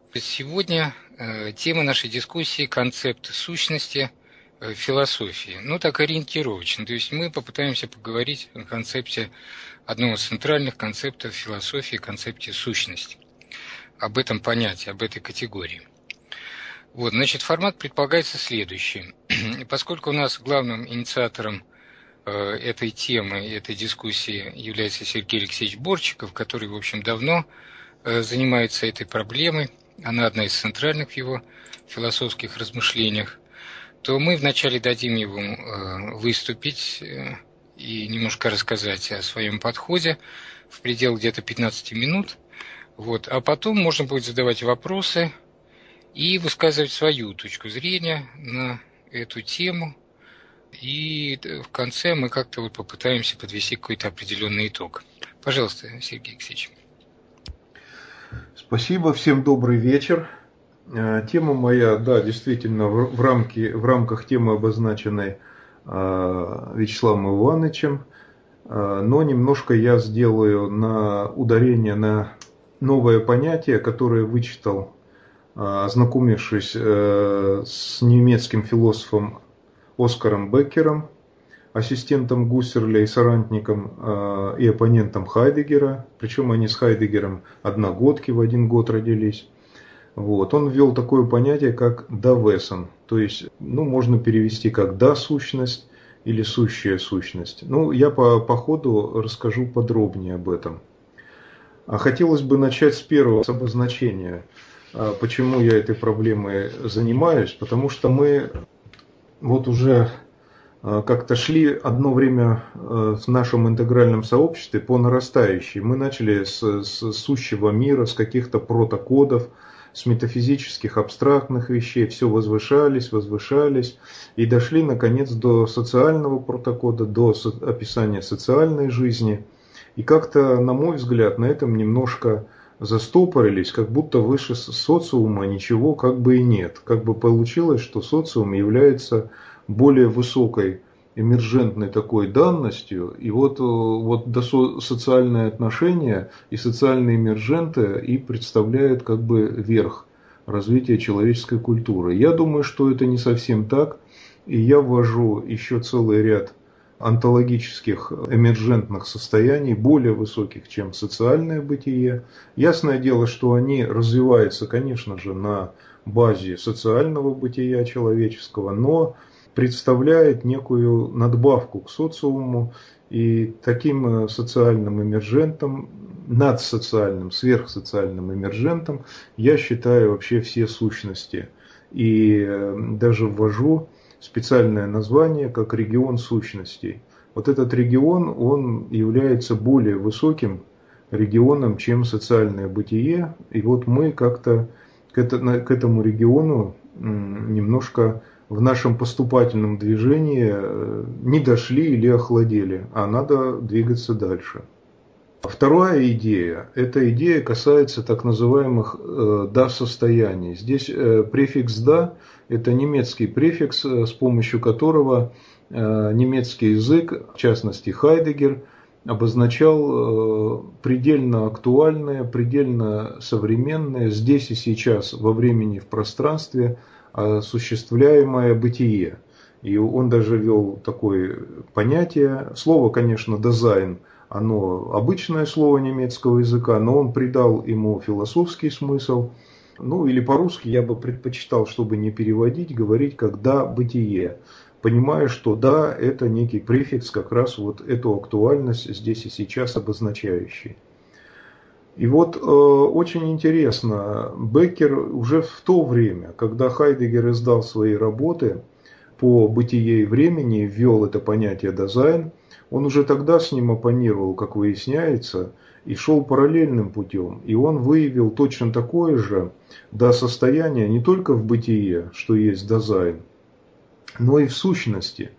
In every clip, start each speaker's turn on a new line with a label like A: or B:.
A: Сегодня тема нашей дискуссии – концепт сущности в философии. Ну, так ориентировочно. То есть мы попытаемся поговорить о концепте, одного из центральных концептов философии, концепте сущности. Об этом понятии, об этой категории. Вот, значит, формат предполагается следующий. Поскольку у нас главным инициатором этой темы, этой дискуссии является Сергей Алексеевич Борчиков, который, в общем, давно занимается этой проблемой, она одна из центральных в его философских размышлениях, то мы вначале дадим ему выступить и немножко рассказать о своем подходе в пределах где-то 15 минут. Вот. А потом можно будет задавать вопросы и высказывать свою точку зрения на эту тему. И в конце мы как-то вот попытаемся подвести какой-то определенный итог. Пожалуйста, Сергей Алексеевич.
B: Спасибо, всем добрый вечер. Тема моя, да, действительно, в рамках темы, обозначенной Вячеславом Ивановичем, но немножко я сделаю ударение на новое понятие, которое вычитал, ознакомившись с немецким философом Оскаром Беккером, ассистентом Гуссерля и соратником и оппонентом Хайдеггера, причем они с Хайдеггером одногодки, в один год родились. Вот. Он ввел такое понятие, как «да-весен», то есть, можно перевести как «да-сущность» или «сущая сущность». Я по ходу расскажу подробнее об этом. Хотелось бы начать с первого, с обозначения, почему я этой проблемой занимаюсь, потому что мы вот уже как-то шли одно время в нашем интегральном сообществе по нарастающей. Мы начали с сущего мира, с каких-то протокодов, с метафизических абстрактных вещей, все возвышались и дошли наконец до социального протокода, до описания социальной жизни. И как-то, на мой взгляд, на этом немножко застопорились, как будто выше социума ничего как бы и нет. Как бы получилось, что социум является более высокой эмержентной такой данностью, и вот социальные отношения и социальные эмерженты и представляют как бы верх развития человеческой культуры. Я думаю, что это не совсем так, и я ввожу еще целый ряд онтологических эмержентных состояний, более высоких, чем социальное бытие. Ясное дело, что они развиваются, конечно же, на базе социального бытия человеческого, но представляет некую надбавку к социуму, и таким социальным эмержентом, надсоциальным, сверхсоциальным эмержентом я считаю вообще все сущности. И даже ввожу специальное название как регион сущностей. Вот этот регион, он является более высоким регионом, чем социальное бытие. И вот мы как-то к этому региону немножко в нашем поступательном движении не дошли или охладели, а надо двигаться дальше. Вторая идея. Эта идея касается так называемых «да-состояний». Здесь префикс «да» – это немецкий префикс, с помощью которого немецкий язык, в частности Хайдеггер, обозначал предельно актуальное, предельно современное, здесь и сейчас, во времени, в пространстве, осуществляемое бытие. И он даже ввел такое понятие. Слово, конечно, «дизайн», оно обычное слово немецкого языка, но он придал ему философский смысл. Или по-русски я бы предпочитал, чтобы не переводить, говорить как «да, бытие», понимая, что «да» – это некий префикс, как раз вот эту актуальность здесь и сейчас обозначающий. И вот очень интересно, Беккер уже в то время, когда Хайдеггер издал свои работы по бытие и времени, ввел это понятие «дизайн», он уже тогда с ним оппонировал, как выясняется, и шел параллельным путем. И он выявил точно такое же состояние не только в бытие, что есть дизайн, но и в сущности.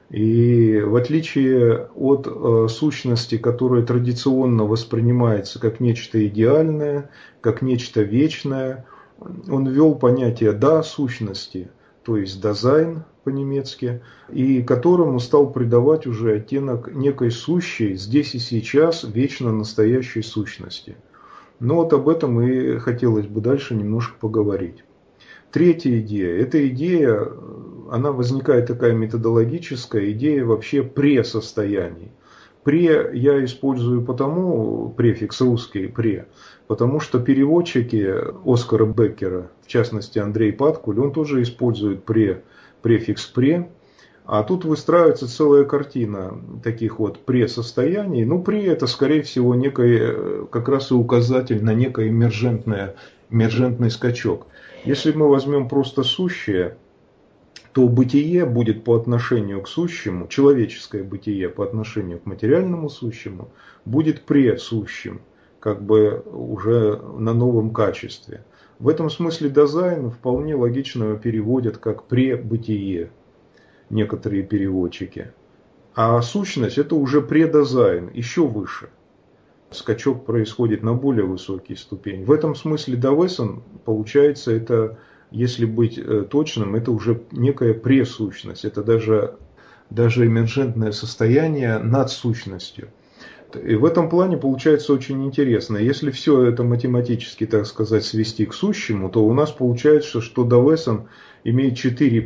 B: И в отличие от сущности, которая традиционно воспринимается как нечто идеальное, как нечто вечное, он ввел понятие «да-сущности», то есть «дизайн» по-немецки, и которому стал придавать уже оттенок некой сущей, здесь и сейчас, вечно настоящей сущности. Но вот об этом и хотелось бы дальше немножко поговорить. Третья идея. Эта идея, она возникает такая методологическая, идея вообще пресостояний. Пре я использую потому, префикс русский пре, потому что переводчики Оскара Беккера, в частности Андрей Паткуль, он тоже использует префикс пре. А тут выстраивается целая картина таких вот пре-состояний. Ну, пре это, скорее всего, некий, как раз и указатель на некий эмержентный скачок. Если мы возьмем просто сущее, то бытие будет по отношению к сущему, человеческое бытие по отношению к материальному сущему, будет пресущим, как бы уже на новом качестве. В этом смысле дазайн вполне логично его переводят как пребытие, некоторые переводчики. А сущность это уже предазайн, еще выше. Скачок происходит на более высокий ступень. В этом смысле давесан, получается, это, если быть точным, это уже некая пресущность. Это даже эмержентное состояние над сущностью. И в этом плане получается очень интересно. Если все это математически, так сказать, свести к сущему, то у нас получается, что давесан имеет 4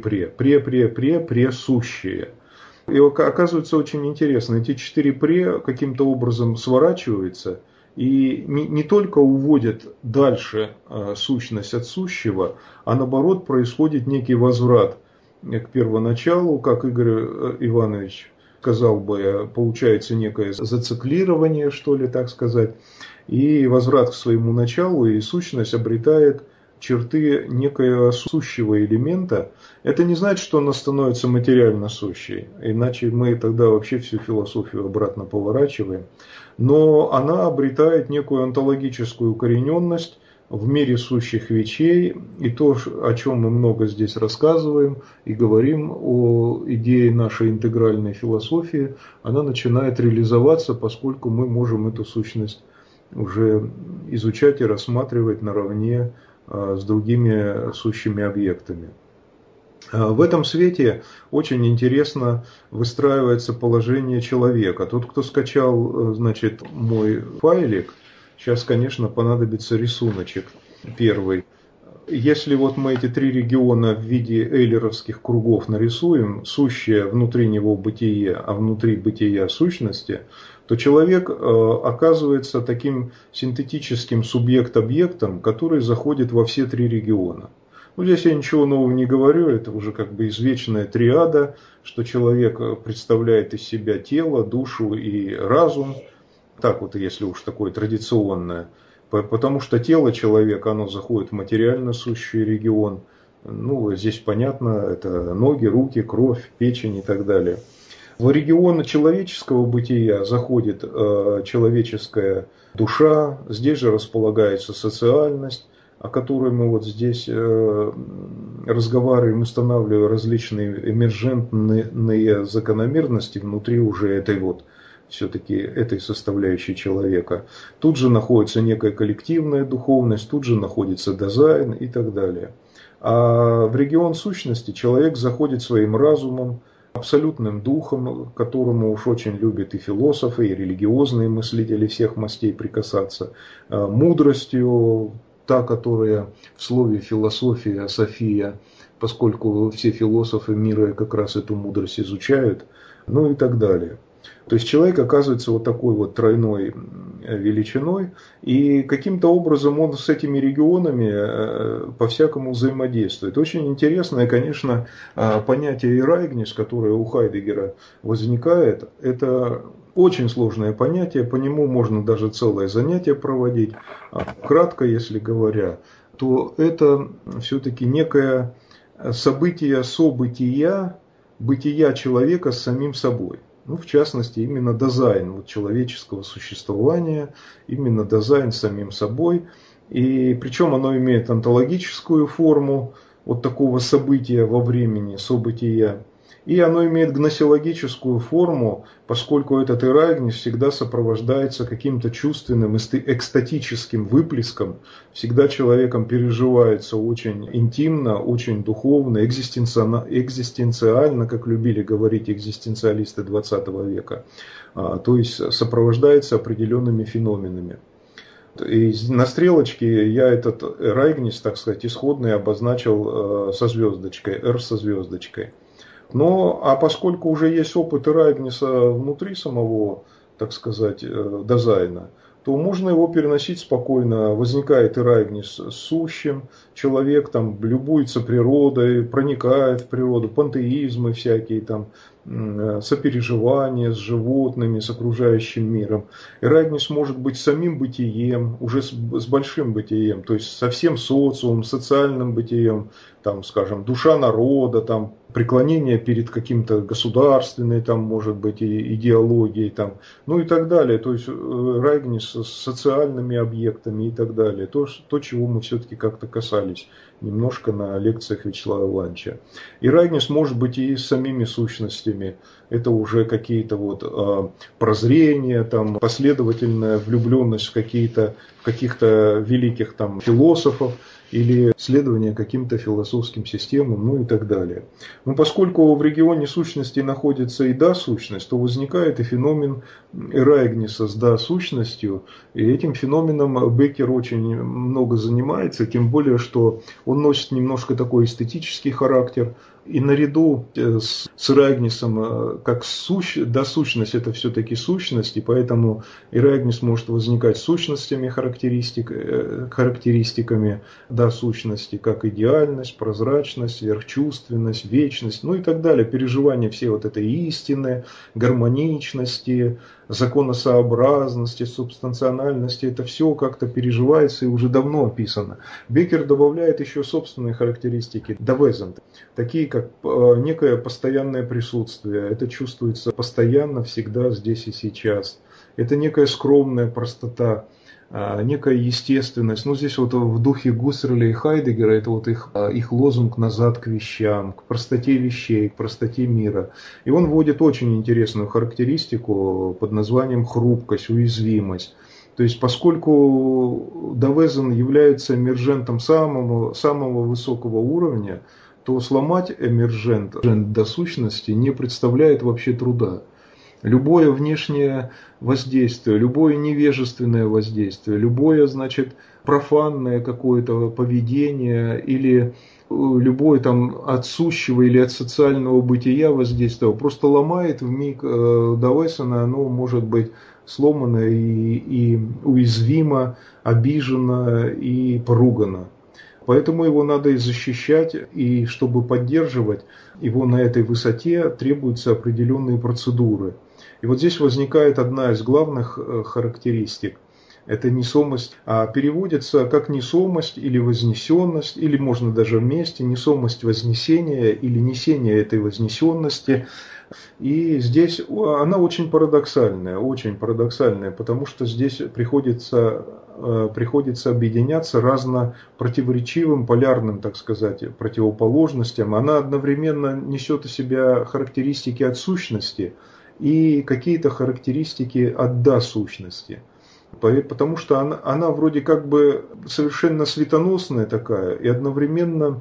B: пресущие. И оказывается очень интересно, эти 4 пре каким-то образом сворачиваются и не только уводят дальше сущность от сущего, а наоборот происходит некий возврат к первоначалу, как Игорь Иванович сказал бы, получается некое зациклирование, что ли, так сказать, и возврат к своему началу, и сущность обретает черты некоего сущего элемента. Это не значит, что она становится материально сущей, иначе мы тогда вообще всю философию обратно поворачиваем. Но она обретает некую онтологическую укорененность в мире сущих вещей, и то, о чем мы много здесь рассказываем и говорим о идее нашей интегральной философии, она начинает реализоваться, поскольку мы можем эту сущность уже изучать и рассматривать наравне с другими сущими объектами. В этом свете очень интересно выстраивается положение человека. Тот, кто скачал, значит, мой файлик, сейчас, конечно, понадобится рисуночек первый. Если вот мы эти 3 региона в виде эйлеровских кругов нарисуем, сущее внутри него бытие, а внутри бытия сущности, то человек оказывается таким синтетическим субъект-объектом, который заходит во все 3 региона. Ну, здесь я ничего нового не говорю, это уже как бы извечная триада, что человек представляет из себя тело, душу и разум. Так вот, если уж такое традиционное. Потому что тело человека, оно заходит в материально сущий регион. Ну, здесь понятно, это ноги, руки, кровь, печень и так далее. В регион человеческого бытия заходит человеческая душа, здесь же располагается социальность, о которой мы вот здесь разговариваем, устанавливая различные эмержентные закономерности внутри уже этой вот все-таки этой составляющей человека. Тут же находится некая коллективная духовность, тут же находится дазайн и так далее. А в регион сущности человек заходит своим разумом, абсолютным духом, к которому уж очень любят и философы, и религиозные мыслители всех мастей прикасаться, мудростью, та, которая в слове философия, София, поскольку все философы мира как раз эту мудрость изучают, ну и так далее. То есть человек оказывается вот такой вот тройной величиной, и каким-то образом он с этими регионами по-всякому взаимодействует. Очень интересное, конечно, понятие эрайгнис, которое у Хайдеггера возникает, это очень сложное понятие, по нему можно даже целое занятие проводить. Кратко, если говоря, то это все-таки некое событие события, бытия человека с самим собой. Ну, в частности, именно дазайн вот, человеческого существования, именно дазайн с самим собой. И причем оно имеет онтологическую форму вот такого события во времени, события. И оно имеет гносеологическую форму, поскольку этот эрайгнис всегда сопровождается каким-то чувственным, экстатическим выплеском. Всегда человеком переживается очень интимно, очень духовно, экзистенциально, как любили говорить экзистенциалисты 20 века. То есть сопровождается определенными феноменами. И на стрелочке я этот Райгнис, так сказать, исходный обозначил со звездочкой, R со звездочкой. Но, а поскольку уже есть опыт Райгниса внутри самого, так сказать, дизайна, то можно его переносить спокойно. Возникает Райгнис сущим, человек там любуется природой, проникает в природу, пантеизмы всякие там, сопереживания с животными, с окружающим миром. Райгнис может быть самим бытием, уже с большим бытием, то есть со всем социумом, социальным бытием, там, скажем, душа народа, там, преклонение перед каким-то государственной, там, может быть, идеологией, там, ну и так далее. То есть Райгнис с социальными объектами и так далее. То чего мы все-таки как-то касались немножко на лекциях Вячеслава Ивановича. И Райгнис может быть и с самими сущностями. Это уже какие-то вот прозрения, там, последовательная влюбленность в каких-то великих там философов, или следование каким-то философским системам, ну и так далее. Но поскольку в регионе сущности находится и да-сущность, то возникает и феномен Райгниса с да-сущностью, и этим феноменом Беккер очень много занимается, тем более, что он носит немножко такой эстетический характер, и наряду с Райгнисом, как да-сущность, это все-таки сущность, и поэтому и Райгнис может возникать сущностями, характеристиками да-сущности, как идеальность, прозрачность, сверхчувственность, вечность, ну и так далее, переживание всей вот этой истины, гармоничности, законосообразности, субстанциональности, это все как-то переживается и уже давно описано. Беккер добавляет еще собственные характеристики Давезен, такие как некое постоянное присутствие, это чувствуется постоянно, всегда, здесь и сейчас. Это некая скромная простота, некая естественность. Ну, здесь вот в духе Гуссерля и Хайдеггера это вот их лозунг «назад к вещам», к простоте вещей, к простоте мира. И он вводит очень интересную характеристику под названием хрупкость, уязвимость. То есть, поскольку Давезен является эмержентом самого высокого уровня, то сломать эмержент до сущности не представляет вообще труда. Любое внешнее воздействие, любое невежественное воздействие, любое, значит, профанное какое-то поведение или любое там от сущего или от социального бытия воздействие просто ломает вмиг Давесона, оно может быть сломано и уязвимо, обижено и поругано. Поэтому его надо и защищать, и чтобы поддерживать его на этой высоте, требуются определенные процедуры. И вот здесь возникает одна из главных характеристик. Это несомость, а переводится как несомость или вознесенность, или можно даже вместе, несомость вознесения или несение этой вознесенности. И здесь она очень парадоксальная, потому что здесь приходится объединяться разно противоречивым, полярным, так сказать, противоположностям. Она одновременно несет у себя характеристики от сущности и какие-то характеристики от да-сущности. Потому что она вроде как бы совершенно светоносная такая и одновременно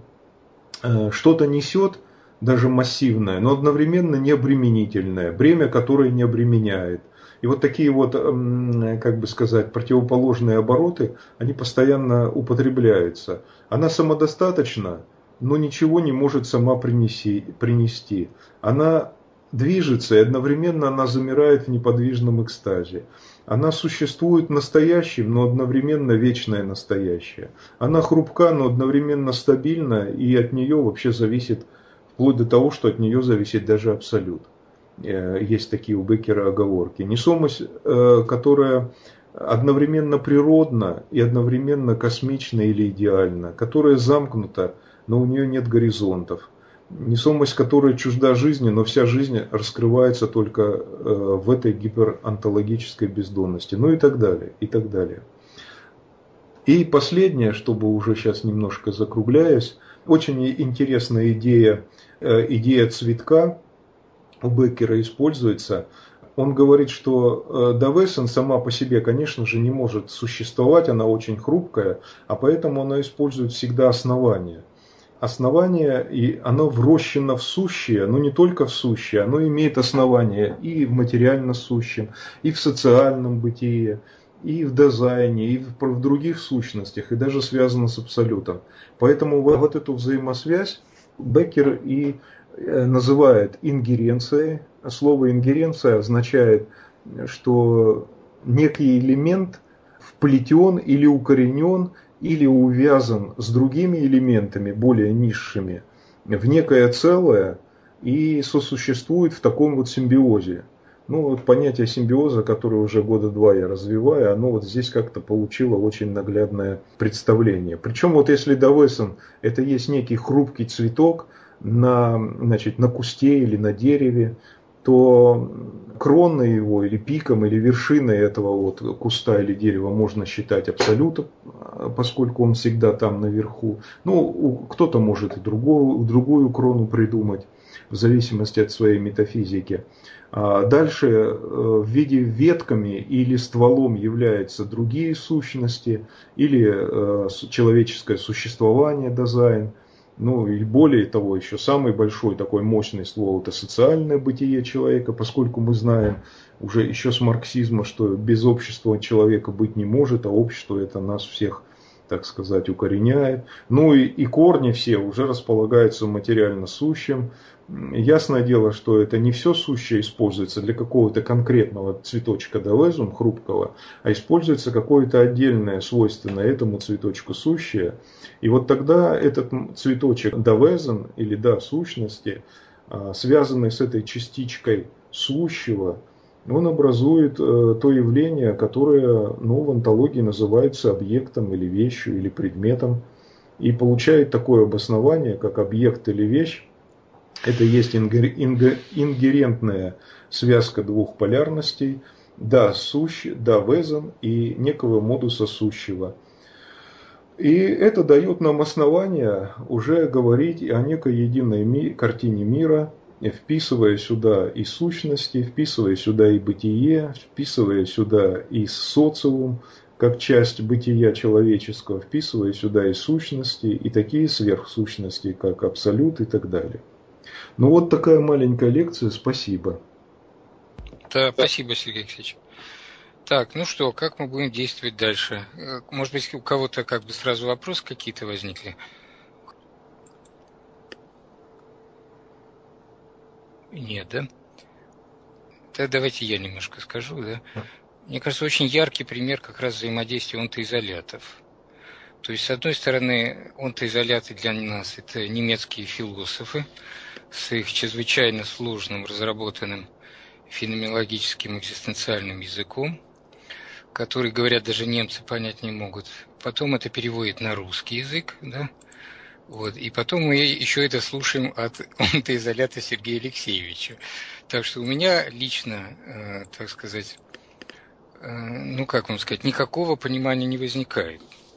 B: что-то несет, даже массивное, но одновременно необременительное, бремя, которое не обременяет. И вот такие вот, как бы сказать, противоположные обороты, они постоянно употребляются. Она самодостаточна, но ничего не может сама принести. Она движется, и одновременно она замирает в неподвижном экстазе. Она существует настоящим, но одновременно вечное настоящее. Она хрупка, но одновременно стабильна, и от нее вообще зависит, вплоть до того, что от нее зависит даже абсолют. Есть такие у Беккера оговорки. Несомость, которая одновременно природна и одновременно космична или идеальна, которая замкнута, но у нее нет горизонтов. Несомость, которая чужда жизни, но вся жизнь раскрывается только в этой гиперонтологической бездонности. Ну и так далее, и так далее. И последнее, чтобы уже сейчас немножко закругляясь, очень интересная идея цветка у Беккера используется. Он говорит, что Давесен сама по себе, конечно же, не может существовать, она очень хрупкая, а поэтому она использует всегда основание. Основание, и оно врощено в сущее, но не только в сущее, оно имеет основание и в материально сущем, и в социальном бытии, и в дизайне, и в других сущностях, и даже связано с абсолютом. Поэтому вот эту взаимосвязь Беккер и называет ингеренцией. Слово ингеренция означает, что некий элемент вплетен или укоренен, или увязан с другими элементами, более низшими, в некое целое и сосуществует в таком вот симбиозе. Ну, вот понятие симбиоза, которое уже года 2 я развиваю, оно вот здесь как-то получило очень наглядное представление. Причем вот если Давесон это есть некий хрупкий цветок на кусте или на дереве, то кроной его или пиком или вершиной этого вот куста или дерева можно считать абсолютом, поскольку он всегда там наверху. Ну, кто-то может и другую крону придумать, в зависимости от своей метафизики. Дальше в виде ветками или стволом являются другие сущности, или человеческое существование, дизайн. Ну и более того, еще самый большой такой мощный слово — это социальное бытие человека, поскольку мы знаем уже еще с марксизма, что без общества человека быть не может, а общество это нас всех, так сказать, укореняет. Ну и корни все уже располагаются в материально сущем. Ясное дело, что это не все сущее используется для какого-то конкретного цветочка Давезум хрупкого, а используется какое-то отдельное свойственное этому цветочку сущее. И вот тогда этот цветочек Давезум или сущности, связанный с этой частичкой сущего, он образует то явление, которое в онтологии называется объектом или вещью или предметом. И получает такое обоснование, как объект или вещь. Это есть ингерентная связка двух полярностей, Везен и некого модуса сущего. И это дает нам основание уже говорить о некой единой картине мира, вписывая сюда и сущности, вписывая сюда и бытие, вписывая сюда и социум, как часть бытия человеческого, вписывая сюда и сущности, и такие сверхсущности, как абсолют и так далее. Ну вот такая маленькая лекция, спасибо.
A: Да, спасибо, Сергей Алексеевич. Так, ну что, как мы будем действовать дальше? Может быть, у кого-то как бы сразу вопросы какие-то возникли? Нет, да? Тогда давайте я немножко скажу, да? Мне кажется, очень яркий пример как раз взаимодействия онтоизолятов. То есть, с одной стороны, онтоизоляты для нас – это немецкие философы с их чрезвычайно сложным, разработанным феноменологическим экзистенциальным языком, который, говорят, даже немцы понять не могут. Потом это переводит на русский язык, да? Вот. И потом мы еще это слушаем от онтоизолята Сергея Алексеевича. Так что у меня лично, так сказать, никакого понимания не возникает.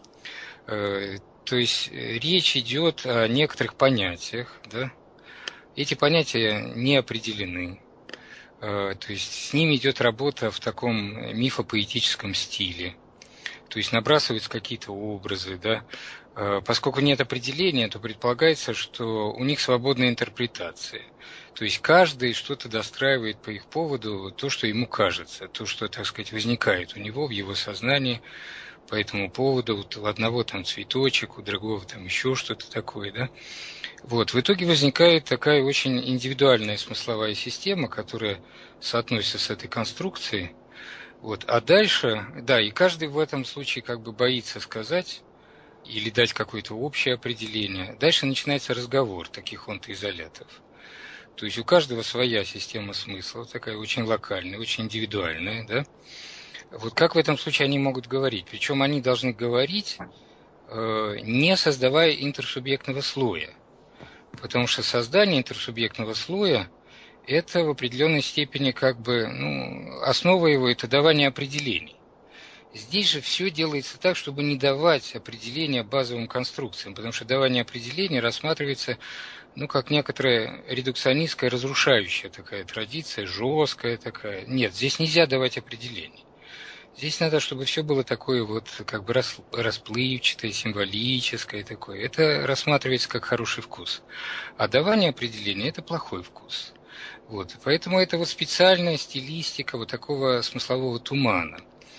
A: То есть речь идет о некоторых понятиях, да? Эти понятия не определены. То есть с ними идет работа в таком мифопоэтическом стиле. То есть набрасываются какие-то образы, да? Поскольку нет определения, то предполагается, что у них свободная интерпретация. То есть каждый что-то достраивает по их поводу, то, что ему кажется, то, что, так сказать, возникает у него в его сознании по этому поводу. У одного там цветочек, у другого там еще что-то такое, да? Вот. В итоге возникает такая очень индивидуальная смысловая система, которая соотносится с этой конструкцией. Вот. А дальше, да, и каждый в этом случае как бы боится сказать или дать какое-то общее определение. Дальше начинается разговор таких онтоизолятов. То есть у каждого своя система смысла, такая очень локальная, очень индивидуальная, да? Вот как в этом случае они могут говорить? Причем они должны говорить, не создавая интерсубъектного слоя. Потому что создание интерсубъектного слоя – это в определенной степени как бы, основа его – это давание определений. Здесь же все делается так, чтобы не давать определения базовым конструкциям, потому что давание определений рассматривается, как некоторая редукционистская, разрушающая такая традиция, жесткая такая. Нет, здесь нельзя давать определений. Здесь надо, чтобы все было такое вот как бы расплывчатое, символическое такое. Это рассматривается как хороший вкус. А давание определения – это плохой вкус. Вот. Поэтому это вот специальная стилистика вот такого смыслового тумана.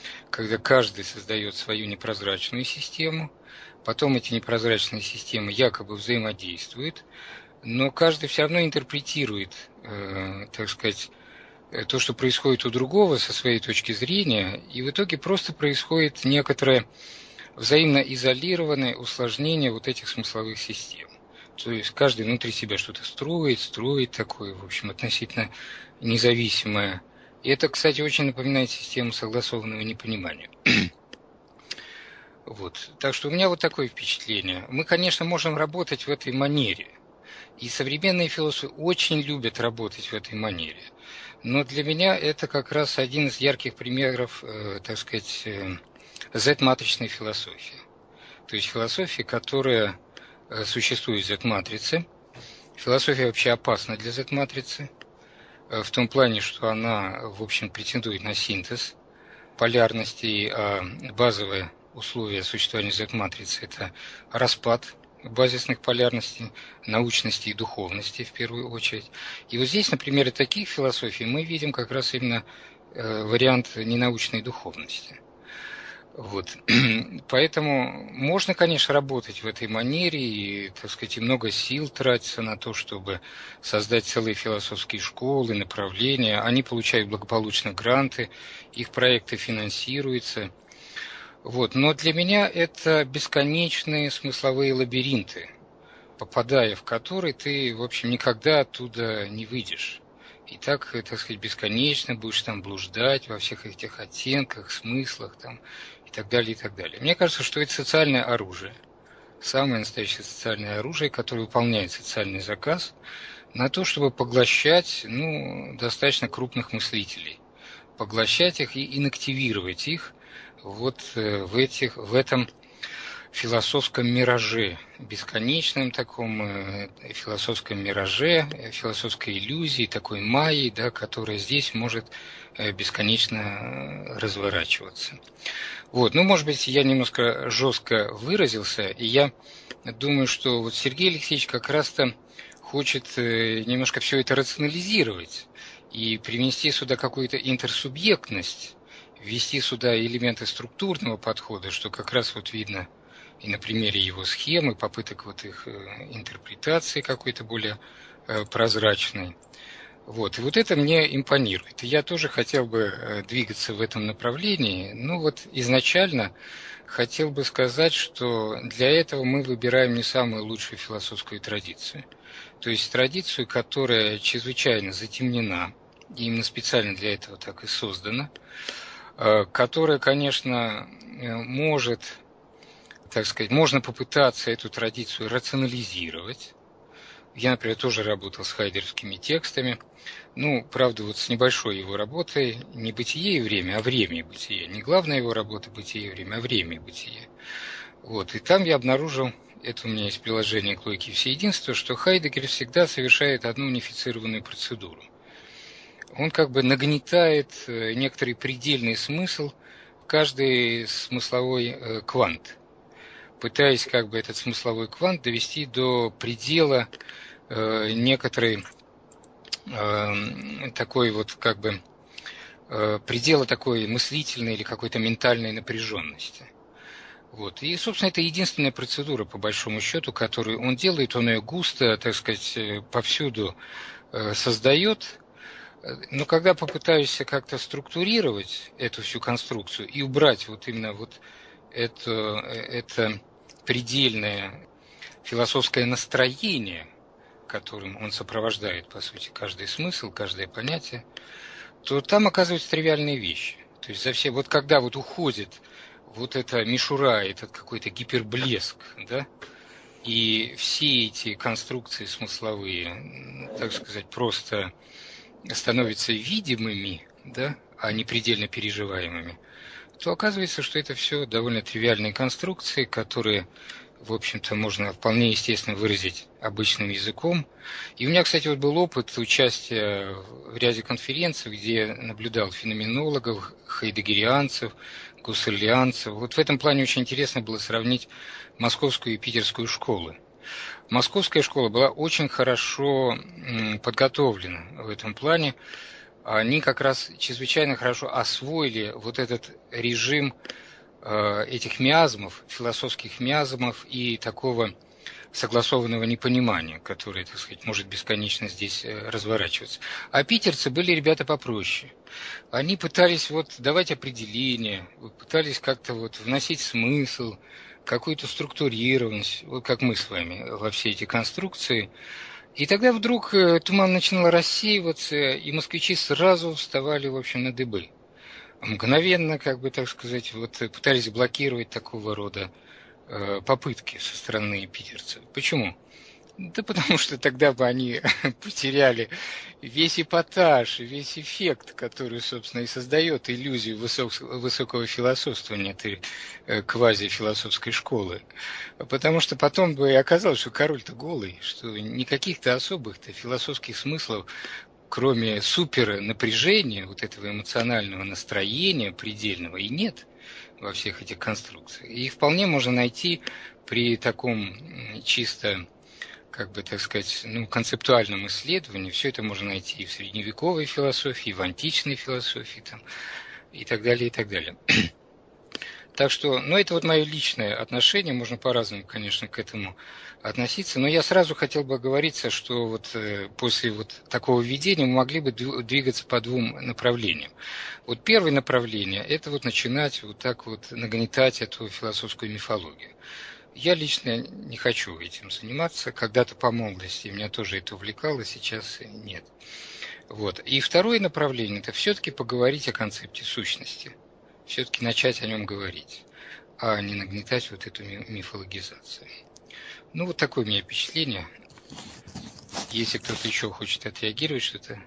A: когда каждый создает свою непрозрачную систему, потом эти непрозрачные системы якобы взаимодействуют, но каждый все равно интерпретирует, так сказать, то, что происходит у другого со своей точки зрения, и в итоге просто происходит некоторое взаимно изолированное усложнение вот этих смысловых систем. То есть каждый внутри себя что-то строит такое, в общем, относительно независимое. И это, кстати, очень напоминает систему согласованного непонимания. Вот. Так что у меня вот такое впечатление. Мы, конечно, можем работать в этой манере. И современные философы очень любят работать в этой манере. Но для меня это как раз один из ярких примеров, так сказать, Z-матричной философии. То есть философия, которая существует в Z-матрице. Философия вообще опасна для Z-матрицы. В том плане, что она, в общем, претендует на синтез полярностей, а базовое условие существования Z-матрицы – это распад базисных полярностей, научности и духовности в первую очередь. И вот здесь, на примере таких философий, мы видим как раз именно вариант ненаучной духовности. Вот. Поэтому можно, конечно, работать в этой манере, и, так сказать, и много сил тратится на то, чтобы создать целые философские школы, направления. Они получают благополучно гранты, их проекты финансируются. Вот. Но для меня это бесконечные смысловые лабиринты, попадая в которые ты, в общем, никогда оттуда не выйдешь. И так сказать, бесконечно будешь там блуждать во всех этих оттенках, смыслах там, и так далее, и так далее. Мне кажется, что это социальное оружие. Самое настоящее социальное оружие, которое выполняет социальный заказ на то, чтобы поглощать достаточно крупных мыслителей. Поглощать их и инактивировать их вот в этом философском мираже, бесконечном таком философском мираже, философской иллюзии, такой майи, да, которая здесь может бесконечно разворачиваться. Вот. Может быть, я немножко жестко выразился, и я думаю, что вот Сергей Алексеевич как раз-то хочет немножко все это рационализировать и привнести сюда какую-то интерсубъектность, ввести сюда элементы структурного подхода, что как раз вот видно и на примере его схемы, попыток вот их интерпретации какой-то более прозрачной. Вот. И вот это мне импонирует. И я тоже хотел бы двигаться в этом направлении. Изначально хотел бы сказать, что для этого мы выбираем не самую лучшую философскую традицию. То есть традицию, которая чрезвычайно затемнена, и именно специально для этого так и создана, которая, конечно, может, так сказать, можно попытаться эту традицию рационализировать. Я, например, тоже работал с хайдеггеровскими текстами. Правда, вот с небольшой его работой не «Бытие и время», а «Время и бытие». Не главная его работа «Бытие и время», а «Время и бытие». Вот. И там я обнаружил, это у меня есть приложение к логике всеединства, что Хайдеггер всегда совершает одну унифицированную процедуру. Он как бы нагнетает некоторый предельный смысл в каждый смысловой квант, пытаясь как бы этот смысловой квант довести до предела некоторой такой вот как бы предела такой мыслительной или какой-то ментальной напряженности. Вот. И, собственно, это единственная процедура, по большому счету, которую он делает. Он ее густо, так сказать, повсюду создает. Но когда попытаешься как-то структурировать эту всю конструкцию и убрать вот именно вот это предельное философское настроение, которым он сопровождает, по сути, каждый смысл, каждое понятие, то там оказываются тривиальные вещи. То есть вот когда вот уходит вот эта мишура, этот какой-то гиперблеск, да, и все эти конструкции смысловые, так сказать, просто становятся видимыми, да, а не предельно переживаемыми, то оказывается, что это все довольно тривиальные конструкции, которые, в общем-то, можно вполне естественно выразить обычным языком. И у меня, кстати, вот был опыт участия в ряде конференций, где я наблюдал феноменологов, хайдеггерианцев, гуссерлианцев. Вот в этом плане очень интересно было сравнить московскую и питерскую школы. Московская школа была очень хорошо подготовлена в этом плане. они как раз чрезвычайно хорошо освоили вот этот режим этих миазмов, философских миазмов и такого согласованного непонимания, которое, так сказать, может бесконечно здесь разворачиваться. А питерцы были ребята попроще. Они пытались давать определение, пытались как-то вносить смысл, какую-то структурированность, как мы с вами, во все эти конструкции. И тогда вдруг туман начинал рассеиваться, и москвичи сразу вставали, в общем, на дыбы. Мгновенно, так сказать, пытались блокировать такого рода попытки со стороны питерцев. Почему? Да потому что тогда бы они потеряли весь эпатаж, весь эффект, который, собственно, и создает иллюзию высокого философствования этой квазифилософской школы. Потому что потом бы и оказалось, что король-то голый, что никаких-то особых-то философских смыслов, кроме супернапряжения, этого эмоционального настроения предельного, и нет во всех этих конструкциях. И их вполне можно найти при таком чисто, так сказать, концептуальном исследовании. Все это можно найти и в средневековой философии, и в античной философии, и так далее, и так далее. Так что, это мое личное отношение, можно по-разному, конечно, к этому относиться, но я сразу хотел бы оговориться, что после такого введения мы могли бы двигаться по двум направлениям. Первое направление – это начинать нагнетать эту философскую мифологию. Я лично не хочу этим заниматься, когда-то по молодости меня тоже это увлекало, сейчас нет. И второе направление – это все-таки поговорить о концепте сущности. Все-таки начать о нем говорить, а не нагнетать эту мифологизацию. Такое у меня впечатление. Если кто-то еще хочет отреагировать, что-то...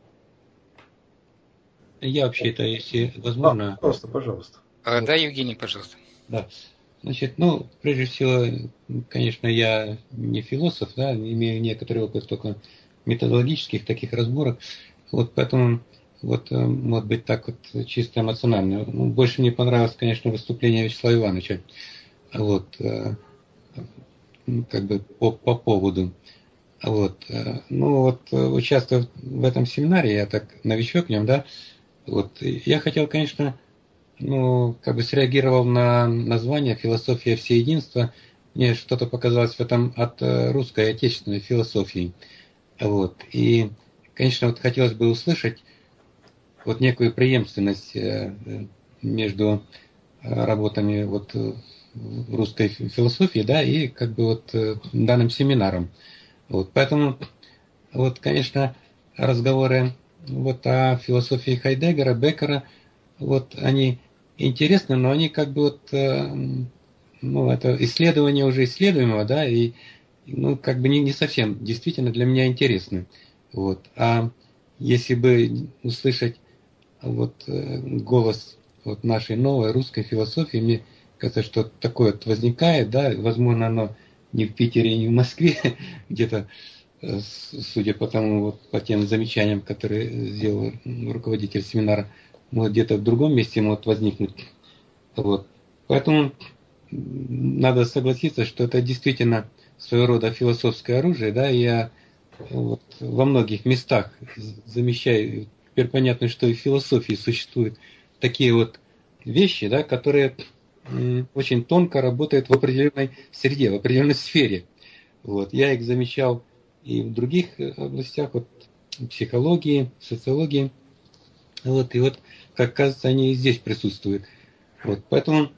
C: Я вообще-то, если возможно...
B: Пожалуйста.
A: Да, Евгений, пожалуйста.
C: Да. Значит, прежде всего, конечно, я не философ, да, имею некоторый опыт только методологических таких разборок. Поэтому... может быть, так чисто эмоционально. Больше мне понравилось, конечно, выступление Вячеслава Ивановича. По поводу. Участвуя в этом семинаре, я так новичок в нем, да, я хотел, конечно, среагировал на название «Философия всеединства». Мне что-то показалось в этом от русской отечественной философии. И, конечно, хотелось бы услышать некую преемственность между работами русской философии, да, и данным семинаром. Поэтому, конечно, разговоры о философии Хайдеггера, Беккера, они интересны, но они это исследование уже исследуемого, да, и не совсем действительно для меня интересны. А если бы услышать голос нашей новой русской философии, мне кажется, что такое возникает, да, возможно, оно не в Питере, не в Москве, где-то, судя по по тем замечаниям, которые сделал руководитель семинара, где-то в другом месте может возникнуть. Поэтому надо согласиться, что это действительно своего рода философское оружие, да, и я во многих местах замечаю. Теперь понятно, что и в философии существуют такие вещи, да, которые очень тонко работают в определенной среде, в определенной сфере. Я их замечал и в других областях, психологии, социологии. И как кажется, они и здесь присутствуют. Поэтому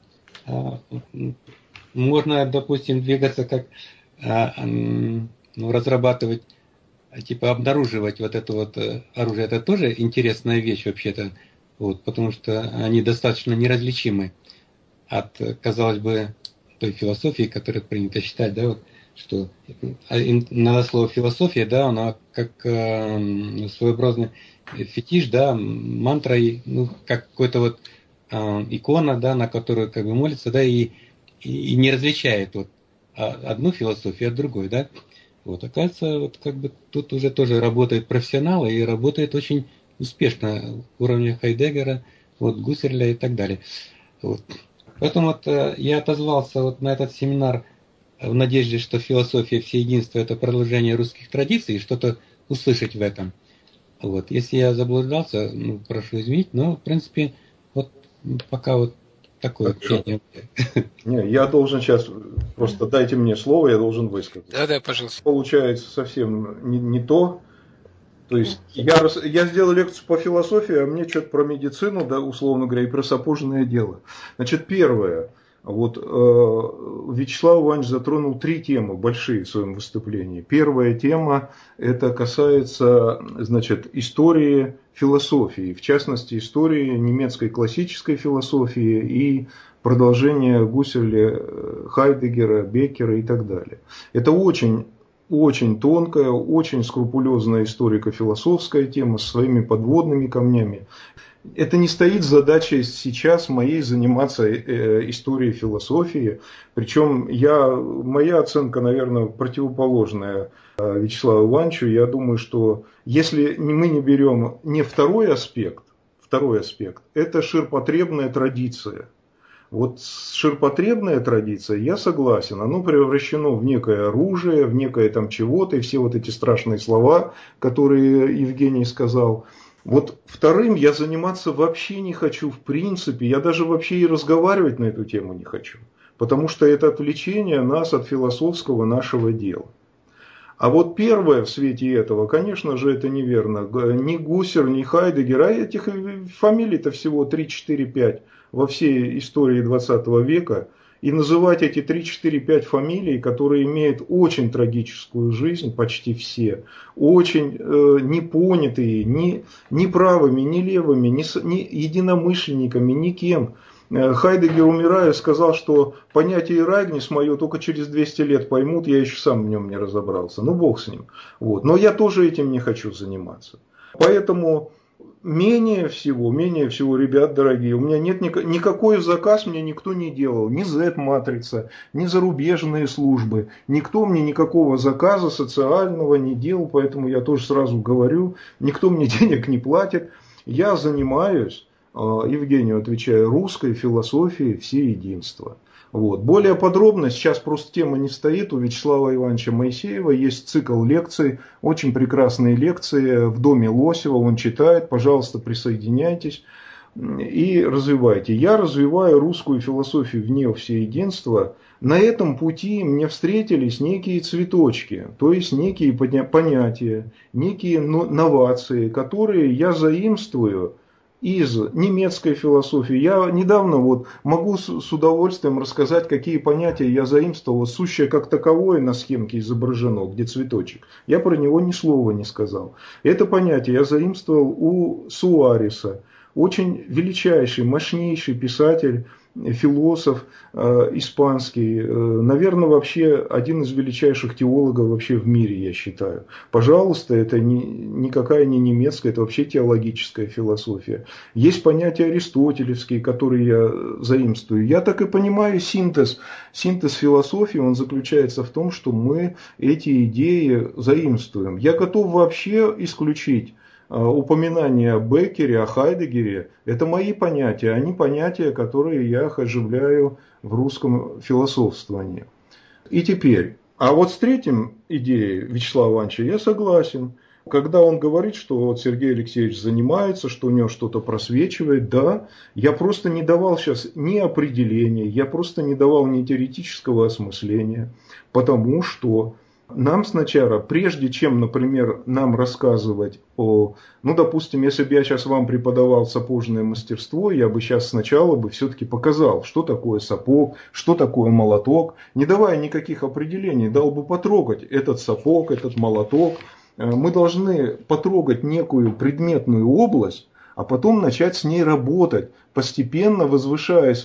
C: можно, допустим, двигаться как разрабатывать, обнаруживать это оружие. Это тоже интересная вещь вообще-то, потому что они достаточно неразличимы от, казалось бы, той философии, которую принято считать, да, что надо слово философия, да, она как своеобразный фетиш, да, мантра, как какой-то икона, да, на которую молится, да, и не различает одну философию от другой, да. Оказывается, тут уже тоже работают профессионалы и работает очень успешно уровня Хайдеггера, Гуссерля и так далее. Поэтому я отозвался на этот семинар в надежде, что философия всеединства – это продолжение русских традиций, и что-то услышать в этом. Вот. Если я заблуждался, ну, прошу извинить, но, в принципе, вот пока вот такое общение.
B: Не, я должен сейчас, просто дайте мне слово, я должен высказать.
A: Да, пожалуйста.
B: Получается совсем не то. То есть я сделал лекцию по философии, а мне что-то про медицину, да, условно говоря, и про сапожное дело. Значит, первое. Вот Вячеслав Иванович затронул 3 темы большие в своем выступлении. Первая тема – это касается, значит, истории философии, в частности, истории немецкой классической философии и продолжения Гусserля, Хайдеггера, Беккера и так далее. Это очень тонкая, очень скрупулезная историко-философская тема с своими подводными камнями. Это не стоит задачей сейчас моей заниматься историей философии. Причем моя оценка, наверное, противоположная Вячеславу Ивановичу. Я думаю, что если мы не берем не второй аспект, это ширпотребная традиция. Вот ширпотребная традиция, я согласен, оно превращено в некое оружие, в некое там чего-то, и все вот эти страшные слова, которые Евгений сказал. Вот вторым я заниматься вообще не хочу в принципе, я даже вообще и разговаривать на эту тему не хочу, потому что это отвлечение нас от философского нашего дела. А вот первое в свете этого, конечно же, это неверно. Ни Гуссер, ни Хайдеггер, а этих фамилий-то всего 3, 4, 5 во всей истории 20 века. И называть эти 3, 4, 5 фамилий, которые имеют очень трагическую жизнь, почти все, очень непонятые, ни правыми, ни левыми, ни единомышленниками, никем. Хайдеггер, умирая, сказал, что понятие «райгнис» мое только через 200 лет поймут, я еще сам в нем не разобрался. Ну, бог с ним. Вот. Но я тоже этим не хочу заниматься. Поэтому менее всего, ребят дорогие, у меня нет никакой заказ мне никто не делал. Ни Z-матрица, ни зарубежные службы. Никто мне никакого заказа социального не делал, поэтому я тоже сразу говорю, никто мне денег не платит. Я занимаюсь, Евгению отвечаю, русской философией всеединства. Вот. Более подробно, сейчас просто тема не стоит, у Вячеслава Ивановича Моисеева есть цикл лекций, очень прекрасные лекции в доме Лосева, он читает, пожалуйста, присоединяйтесь и развивайте. Я развиваю русскую философию вне всеединства. На этом пути мне встретились некие цветочки, то есть некие понятия, некие новации, которые я заимствую из немецкой философии. Я недавно могу с удовольствием рассказать, какие понятия я заимствовал. Сущее как таковое на схемке изображено, где цветочек. Я про него ни слова не сказал. Это понятие я заимствовал у Суареса. Очень величайший, мощнейший писатель, философ испанский. Наверное, вообще один из величайших теологов вообще в мире, я считаю. Пожалуйста, это никакая не немецкая, это вообще теологическая философия. Есть понятия аристотелевские, которые я заимствую. Я так и понимаю синтез философии, он заключается в том, что мы эти идеи заимствуем. Я готов вообще исключить упоминания о Беккере, о Хайдеггере. Это мои понятия, они понятия, которые я оживляю в русском философствовании. И теперь, а вот с третьим идеей Вячеслава Ивановича я согласен. Когда он говорит, что вот Сергей Алексеевич занимается, что у него что-то просвечивает, да, я просто не давал сейчас ни определения, я просто не давал ни теоретического осмысления, потому что нам сначала, прежде чем, например, нам рассказывать допустим, если бы я сейчас вам преподавал сапожное мастерство, я бы сейчас сначала все-таки показал, что такое сапог, что такое молоток, не давая никаких определений, дал бы потрогать этот сапог, этот молоток. Мы должны потрогать некую предметную область, а потом начать с ней работать, постепенно возвышаясь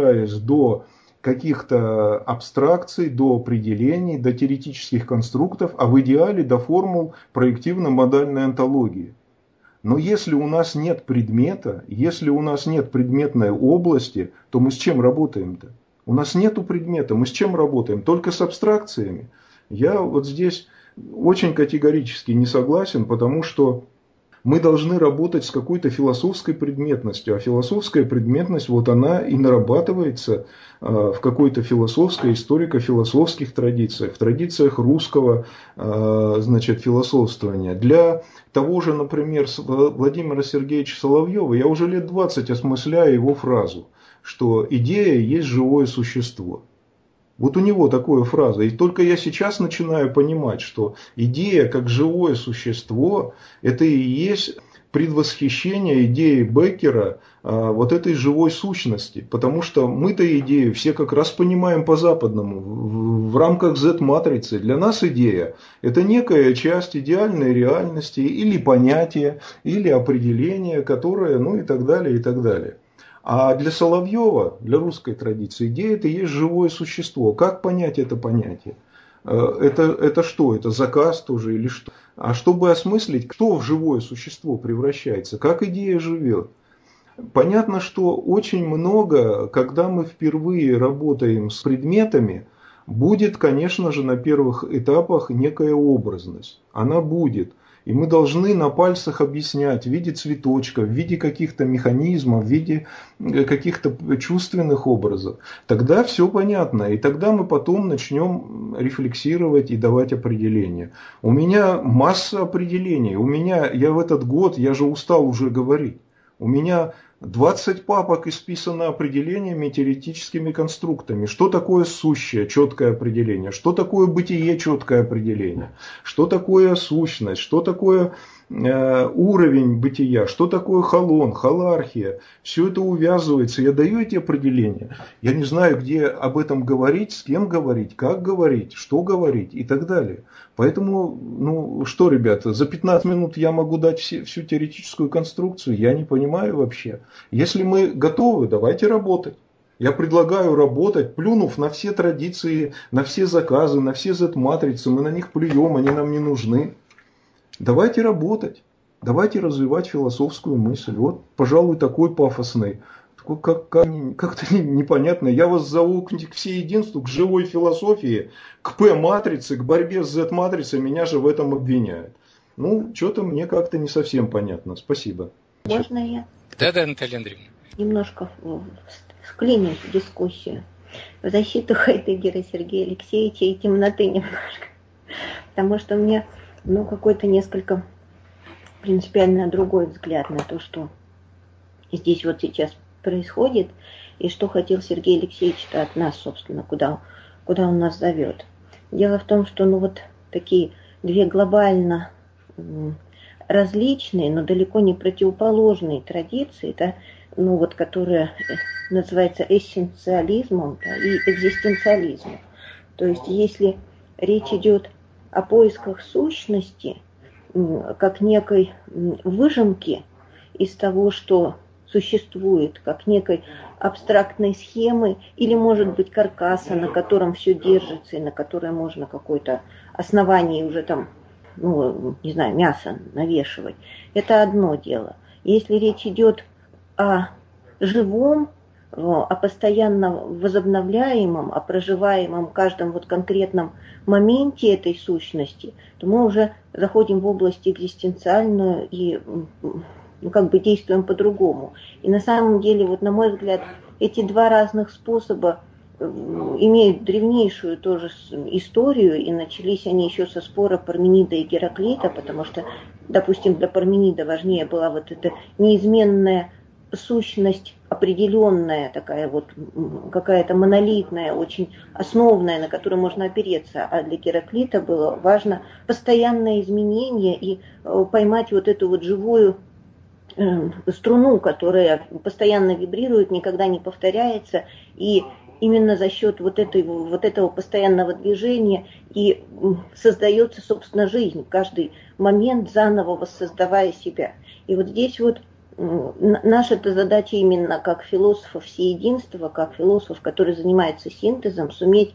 B: до каких-то абстракций, до определений, до теоретических конструктов, а в идеале до формул проективно-модальной онтологии. Но если у нас нет предмета, если у нас нет предметной области, то мы с чем работаем-то? У нас нету предмета, мы с чем работаем? Только с абстракциями. Я вот здесь очень категорически не согласен, потому что Мы должны работать с какой-то философской предметностью, а философская предметность, вот она и нарабатывается в какой-то философской, историко-философских традициях, в традициях русского, значит, философствования. Для того же, например, Владимира Сергеевича Соловьева я уже лет 20 осмысляю его фразу, что идея есть живое существо. Вот у него такая фраза. И только я сейчас начинаю понимать, что идея как живое существо, это и есть предвосхищение идеи Беккера вот этой живой сущности. Потому что мы-то идею все как раз понимаем по-западному, в рамках Z-матрицы. Для нас идея – это некая часть идеальной реальности или понятие, или определение, которое, ну и так далее, и так далее. А для Соловьева, для русской традиции, идея – это и есть живое существо. Как понять это понятие? Это что? Это заказ тоже или что? А чтобы осмыслить, кто в живое существо превращается, как идея живет. Понятно, что очень много, когда мы впервые работаем с предметами, будет, конечно же, на первых этапах некая образность. Она будет. И мы должны на пальцах объяснять в виде цветочка, в виде каких-то механизмов, в виде каких-то чувственных образов. Тогда все понятно. И тогда мы потом начнем рефлексировать и давать определения. У меня масса определений. Я в этот год, я же устал уже говорить. У меня 20 папок исписано определениями, теоретическими конструктами. Что такое сущее, четкое определение? Что такое бытие, четкое определение? Что такое сущность? Что такое уровень бытия? Что такое холон, холархия? Все это увязывается. Я даю эти определения. Я не знаю, где об этом говорить, с кем говорить, как говорить, что говорить и так далее. Поэтому, ну что, ребята, за 15 минут я могу дать всю теоретическую конструкцию, я не понимаю вообще. Если мы готовы, давайте работать. Я предлагаю работать, плюнув на все традиции, на все заказы, на все Z-матрицы, мы на них плюем, они нам не нужны. Давайте работать, давайте развивать философскую мысль. Вот, пожалуй, такой пафосный. Как-то непонятно. Я вас зову к всеединству, к живой философии, к П-матрице, к борьбе с Z-матрицей. Меня же в этом обвиняют. Ну, что-то мне как-то не совсем понятно. Спасибо.
D: Можно я?
A: Да, Наталья Андреевна.
D: Немножко вклинюсь в дискуссию. В защиту Хайдеггера Сергея Алексеевича и темноты немножко. Потому что мне какой-то несколько принципиально другой взгляд на то, что здесь вот сейчас происходит, и что хотел Сергей Алексеевич-то от нас, собственно, куда он нас зовет. Дело в том, что вот такие две глобально различные, но далеко не противоположные традиции, да, которые называются эссенциализмом, да, и экзистенциализмом. То есть, если речь идет о поисках сущности, как некой выжимки из того, что существует, как некой абстрактной схемы или, может быть, каркаса, на котором все держится и на которое можно какое-то основание уже там, мясо навешивать. Это одно дело. Если речь идет о живом, о постоянно возобновляемом, о проживаемом каждом конкретном моменте этой сущности, то мы уже заходим в область экзистенциальную и действуем по-другому. И на самом деле, на мой взгляд, эти два разных способа имеют древнейшую тоже историю, и начались они еще со спора Парменида и Гераклита, потому что, допустим, для Парменида важнее была эта неизменная сущность, определенная, такая какая-то монолитная, очень основная, на которую можно опереться, а для Гераклита было важно постоянное изменение и поймать эту живую струну, которая постоянно вибрирует, никогда не повторяется, и именно за счет этого постоянного движения и создается, собственно, жизнь, каждый момент заново воссоздавая себя. И здесь наша-то задача именно как философов всеединства, как философов, которые занимаются синтезом, суметь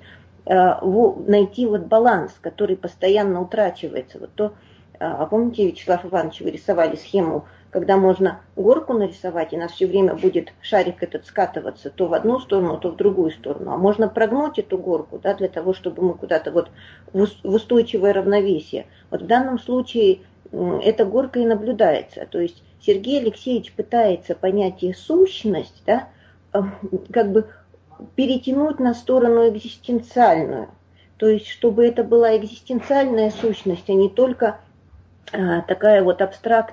D: найти баланс, который постоянно утрачивается. Помните, Вячеслав Иванович, вы рисовали схему, когда можно горку нарисовать, и у нас все время будет шарик этот скатываться то в одну сторону, то в другую сторону. А можно прогнуть эту горку, для того, чтобы мы куда-то в устойчивое равновесие. В данном случае эта горка и наблюдается. То есть Сергей Алексеевич пытается понятие сущность, да, как бы перетянуть на сторону экзистенциальную. То есть, чтобы это была экзистенциальная сущность, а не только такая вот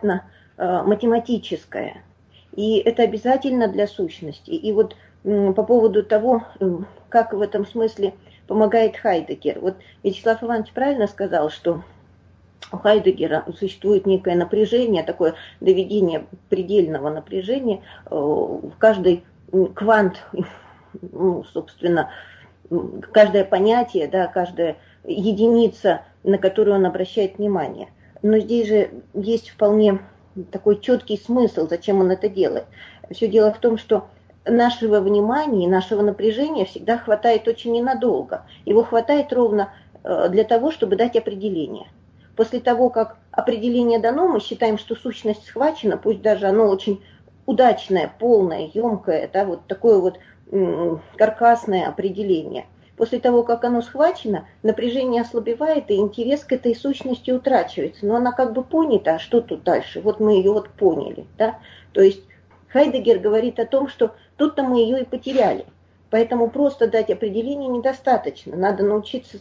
D: абстрактно-математическая. И это обязательно для сущности. И вот по поводу того, как в этом смысле помогает Хайдеггер. Вот Вячеслав Иванович правильно сказал, что у Хайдеггера существует некое напряжение, такое доведение предельного напряжения. В каждый квант, собственно, каждое понятие, да, каждая единица, на которую он обращает внимание. Но здесь же есть вполне такой четкий смысл, зачем он это делает. Все дело в том, что нашего внимания, нашего напряжения всегда хватает очень ненадолго. Его хватает ровно для того, чтобы дать определение. После того, как определение дано, мы считаем, что сущность схвачена, пусть даже оно очень удачное, полное, емкое, да, вот такое вот каркасное определение. После того, как оно схвачено, напряжение ослабевает, и интерес к этой сущности утрачивается. Но она как бы понята, а что тут дальше? Вот мы ее вот поняли. Да? То есть Хайдеггер говорит о том, что тут-то мы ее и потеряли. Поэтому просто дать определение недостаточно. Надо научиться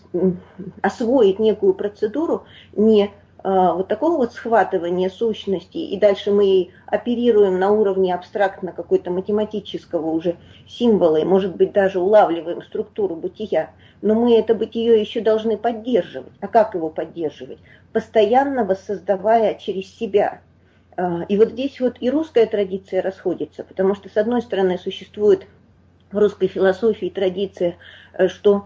D: освоить некую процедуру, не вот такого вот схватывания сущности, и дальше мы ей оперируем на уровне абстрактно какой-то математического уже символа, и, может быть, даже улавливаем структуру бытия, но мы это бытие еще должны поддерживать. А как его поддерживать? Постоянно воссоздавая через себя. И вот здесь вот и русская традиция расходится, потому что, с одной стороны, существует в русской философии традиция, что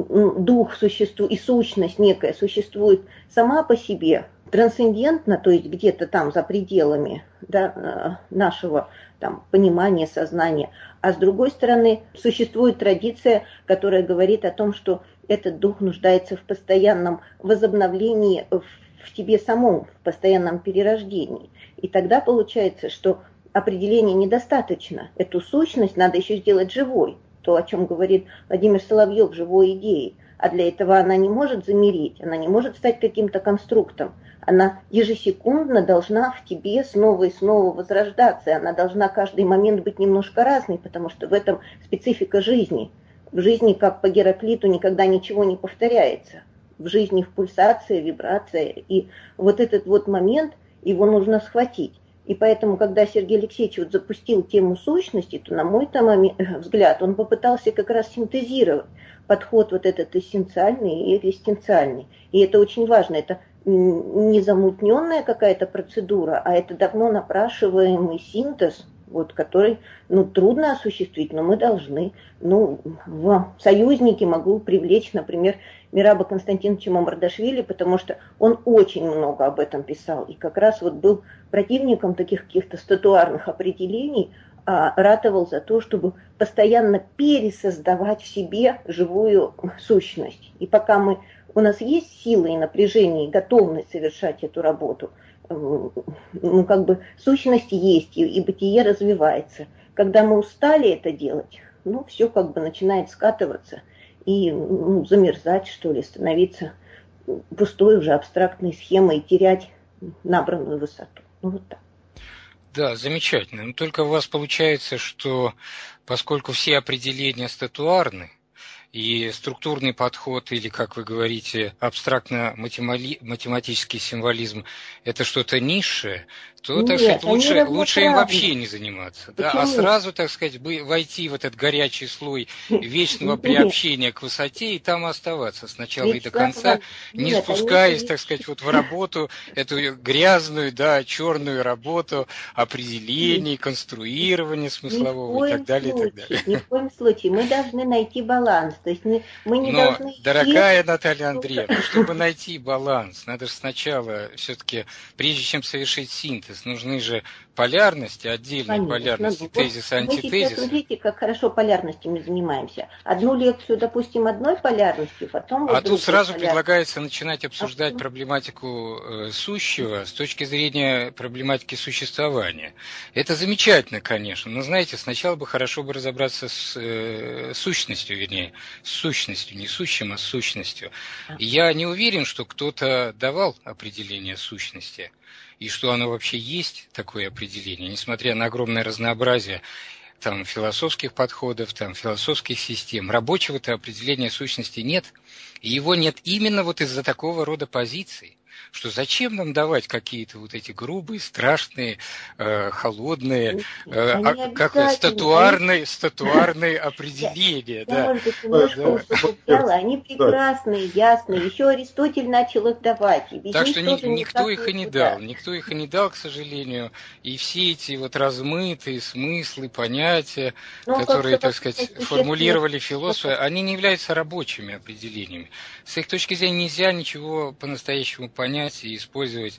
D: дух существует, и сущность некая существует сама по себе, трансцендентно, то есть где-то там за пределами, да, нашего там понимания, сознания. А с другой стороны, существует традиция, которая говорит о том, что этот дух нуждается в постоянном возобновлении в тебе самом, в постоянном перерождении. И тогда получается, что определения недостаточно. Эту сущность надо еще сделать живой. То, о чем говорит Владимир Соловьев, живой идеей. А для этого она не может замереть, она не может стать каким-то конструктом. Она ежесекундно должна в тебе снова и снова возрождаться. И она должна каждый момент быть немножко разной, потому что в этом специфика жизни. В жизни, как по Гераклиту, никогда ничего не повторяется. В жизни в пульсация, вибрация. И вот этот вот момент, его нужно схватить. И поэтому, когда Сергей Алексеевич вот запустил тему сущности, то, на мой взгляд, он попытался как раз синтезировать подход вот этот эссенциальный и экзистенциальный. И это очень важно. Это не замутненная какая-то процедура, а это давно напрашиваемый синтез, вот, который трудно осуществить, но мы должны. В союзники могу привлечь, например, Мераба Константиновича Мамардашвили, потому что он очень много об этом писал. И как раз вот был противником таких каких-то статуарных определений, ратовал за то, чтобы постоянно пересоздавать в себе живую сущность. И пока у нас есть сила и напряжение, и готовность совершать эту работу, сущность есть, и бытие развивается. Когда мы устали это делать, все начинает скатываться и замерзать, что ли, становиться пустой уже абстрактной схемой и терять набранную высоту. Вот так.
A: Да, замечательно. Но только у вас получается, что поскольку все определения статуарны, и структурный подход, или, как вы говорите, абстрактно-математический символизм – это что-то низшее, то, так сказать, лучше им вообще не заниматься. Да? А сразу, так сказать, войти в этот горячий слой вечного приобщения к высоте и там оставаться с начала и до конца, не спускаясь, так сказать, вот в работу, эту грязную, да, черную работу определений, конструирования смыслового и так далее, и так далее.
D: Ни в коем случае. Мы должны найти баланс. То есть мы не должны...
A: Дорогая Наталья Андреевна, чтобы найти баланс, надо же сначала все-таки, прежде чем совершить синтез, нужны же полярности, отдельные полярности, тезис, антитезис.
D: Вы сейчас видите, как хорошо полярностями занимаемся. Одну лекцию, допустим, одной полярностью, потом...
A: А тут сразу предлагается начинать обсуждать проблематику сущего с точки зрения проблематики существования. Это замечательно, конечно, но, знаете, сначала бы хорошо бы разобраться с сущностью, вернее, с сущностью, не сущим, а с сущностью. И я не уверен, что кто-то давал определение сущности. и что оно вообще есть, такое определение, несмотря на огромное разнообразие там, философских подходов, там, философских систем. Рабочего-то определения сущности нет, и его нет именно вот из-за такого рода позиций, что зачем нам давать какие-то вот эти грубые, страшные, холодные, статуарные определения.
D: Я, может быть, немножко усугубляла. Они прекрасные, ясные. Еще Аристотель начал их давать.
A: Так что никто их и не дал. Никто их и не дал, к сожалению. И все эти вот размытые смыслы, понятия, которые, так сказать, формулировали философы, они не являются рабочими определениями. С их точки зрения нельзя ничего по-настоящему понять и использовать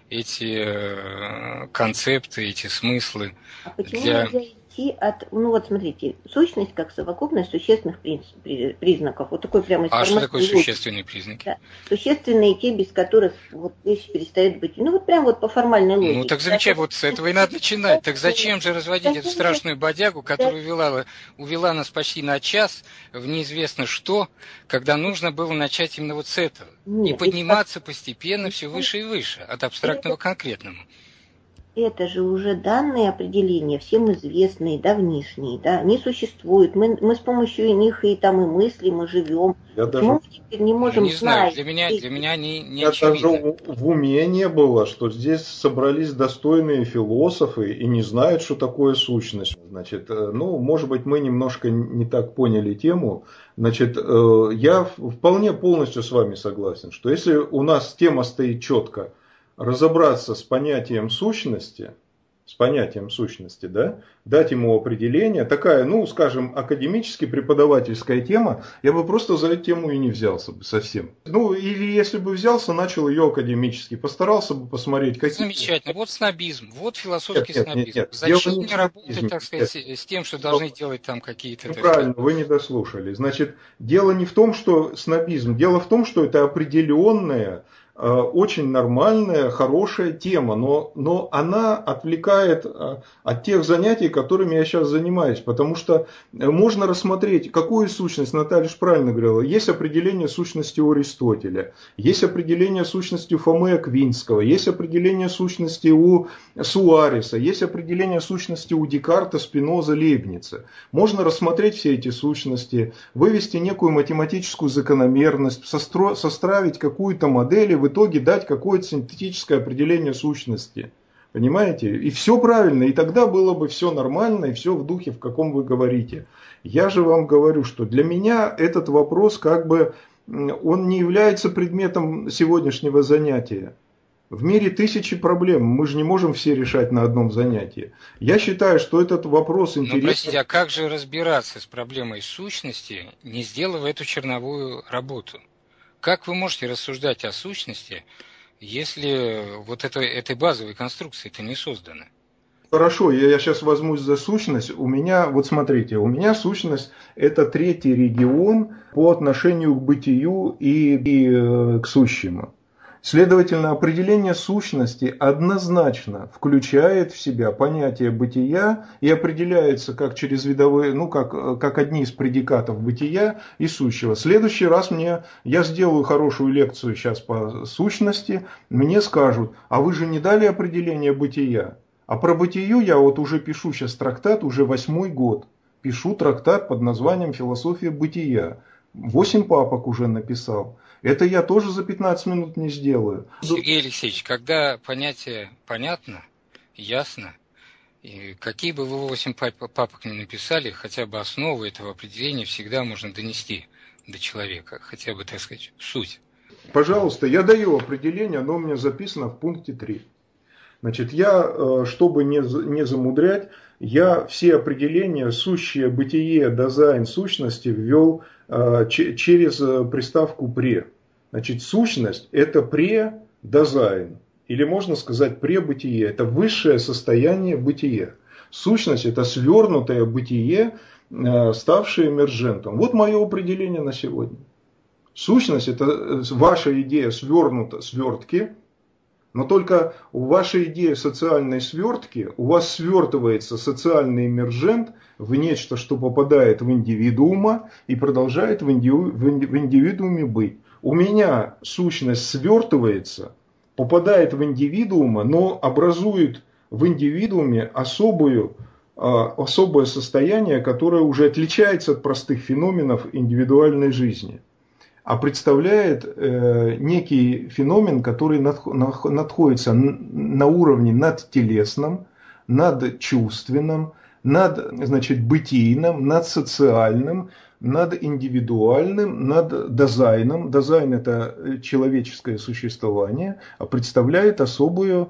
A: эти концепты, эти смыслы.
D: А почему нельзя идти от... Ну вот смотрите, сущность как совокупность существенных признаков. Вот такой прямо...
A: А что такое существенные признаки?
D: Да. Существенные те, без которых вот вещи перестают быть. Ну вот прям вот по формальной логике.
A: Ну так замечательно, вот с этого и надо начинать. Так зачем же разводить эту страшную бодягу, которая увела нас почти на час в неизвестно что, когда нужно было начать именно вот с этого. И подниматься постепенно все выше и выше, от абстрактного к конкретному.
D: Это же уже данные определения, всем известные, давнишние, да, они существуют. Мы с помощью них и там и мыслим, и живем.
B: Почему
D: мы теперь не можем
A: не знаю, для меня они не очевидны.
B: Даже в уме не было, что здесь собрались достойные философы и не знают, что такое сущность. Значит, ну, может быть, мы немножко не так поняли тему. Значит, я вполне полностью с вами согласен, что если у нас тема стоит четко, разобраться с понятием сущности, да, дать ему определение, такая, ну, скажем, академически-преподавательская тема, я бы просто за эту тему и не взялся бы совсем. Ну, или если бы взялся, начал ее академически, постарался бы посмотреть, какие...
A: Замечательно, вот снобизм, вот философский снобизм. Нет. Зачем не работать, так сказать, с тем, что должны делать там какие-то...
B: Ну, правильно, вы не дослушали. Значит, дело не в том, что снобизм, дело в том, что это определенная, очень нормальная, хорошая тема, но она отвлекает от тех занятий, которыми я сейчас занимаюсь, потому что можно рассмотреть, какую сущность, Наталья же правильно говорила, есть определение сущности у Аристотеля, есть определение сущности у Фомы Аквинского, есть определение сущности у Суареса, есть определение сущности у Декарта, Спиноза, Лейбница. Можно рассмотреть все эти сущности, вывести некую математическую закономерность, состроить какую-то модель и в итоге дать какое-то синтетическое определение сущности. Понимаете? И все правильно, и тогда было бы все нормально, и все в духе, в каком вы говорите. Я же вам говорю, что для меня этот вопрос как бы, он не является предметом сегодняшнего занятия. В мире тысячи проблем, мы же не можем все решать на одном занятии. Я считаю, что этот вопрос интересен.
A: Но, простите, а как же разбираться с проблемой сущности, не сделав эту черновую работу? Как вы можете рассуждать о сущности, если вот этой базовой конструкции-то не создана?
B: Хорошо, я сейчас возьмусь за сущность. У меня, вот смотрите, у меня сущность это третий регион по отношению к бытию и к сущему. Следовательно, определение сущности однозначно включает в себя понятие бытия и определяется как через видовые, ну как одни из предикатов бытия и сущего. В следующий раз я сделаю хорошую лекцию сейчас по сущности, мне скажут, а вы же не дали определение бытия. А про бытию я вот уже пишу сейчас трактат, уже 8-й год. Пишу трактат под названием «Философия бытия». 8 папок уже написал. Это я тоже за 15 минут не сделаю.
A: Сергей Алексеевич, когда понятие понятно, ясно, и какие бы вы 8 папок ни написали, хотя бы основу этого определения всегда можно донести до человека, хотя бы, так сказать, суть.
B: Пожалуйста, я даю определение, оно у меня записано в пункте 3. Значит, я, чтобы не замудрять, я все определения сущее, бытие, дизайн сущности ввел через приставку «пре». Значит, сущность – это пре-дизайн, или можно сказать пре-бытие, это высшее состояние бытия. Сущность – это свернутое бытие, ставшее эмерджентом. Вот мое определение на сегодня. Сущность – это ваша идея свертки, но только у вашей идеи социальной свертки у вас свертывается социальный эмерджент в нечто, что попадает в индивидуума и продолжает в индивидууме быть. У меня сущность свертывается попадает в индивидуума, но образует в индивидууме особое состояние, которое уже отличается от простых феноменов индивидуальной жизни, а представляет некий феномен, который находится на уровне надтелесном, надчувственном, бытийном, надсоциальным, надиндивидуальным, наддозайном. Дозайн – это человеческое существование, а представляет особую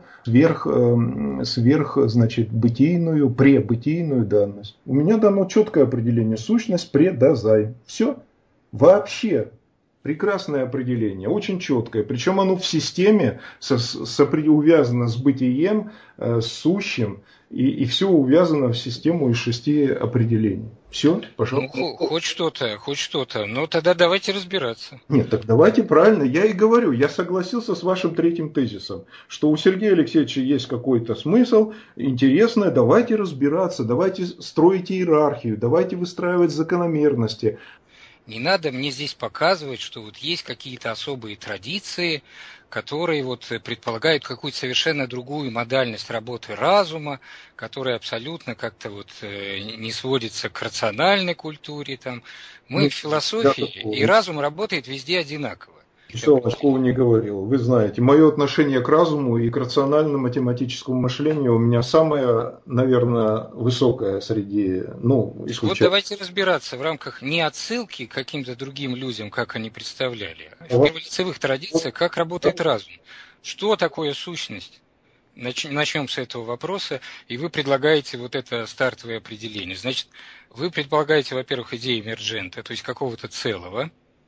B: бытийную, пребытийную данность. У меня дано четкое определение: сущность, предозайн. Все. Вообще. Прекрасное определение, очень четкое. Причем оно в системе увязано с бытием, с сущим, и все увязано в систему из 6 определений. Все, пожалуйста.
A: Ну, хоть что-то. Ну, тогда давайте разбираться.
B: Нет, так давайте правильно. Я и говорю, я согласился с вашим третьим тезисом, что у Сергея Алексеевича есть какой-то смысл, интересное, давайте разбираться, давайте строить иерархию, давайте выстраивать закономерности.
A: Не надо мне здесь показывать, что вот есть какие-то особые традиции, которые вот предполагают какую-то совершенно другую модальность работы разума, которая абсолютно как-то вот не сводится к рациональной культуре. Там. Мы в философии, и разум работает везде одинаково.
B: Что такого не говорил. Вы знаете, мое отношение к разуму и к рационально-математическому мышлению у меня самое, наверное, высокое среди, исключая.
A: Вот давайте разбираться в рамках не отсылки к каким-то другим людям, как они представляли, а в перволицевых традициях, как работает разум. Что такое сущность? Начнем с этого вопроса, и вы предлагаете вот это стартовое определение. Значит, вы предполагаете, во-первых, идею эмерджента, то есть какого-то целого,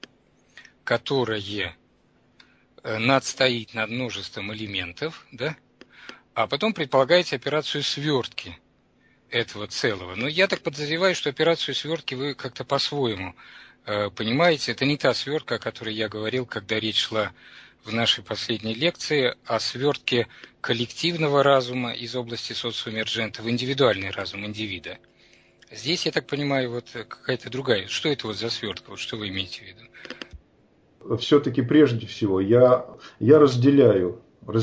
A: которое надстоит над множеством элементов, да? А потом предполагаете операцию свертки этого целого. Но я так подозреваю, что операцию свертки вы как-то по-своему понимаете. Это не та свертка, о которой я говорил, когда речь шла в нашей последней лекции о свертке коллективного разума из области социоэмерджента в индивидуальный разум индивида. Здесь, я так понимаю, вот какая-то другая. Что это вот за свертка? Вот что вы имеете в виду?
B: Все-таки прежде всего я разделяю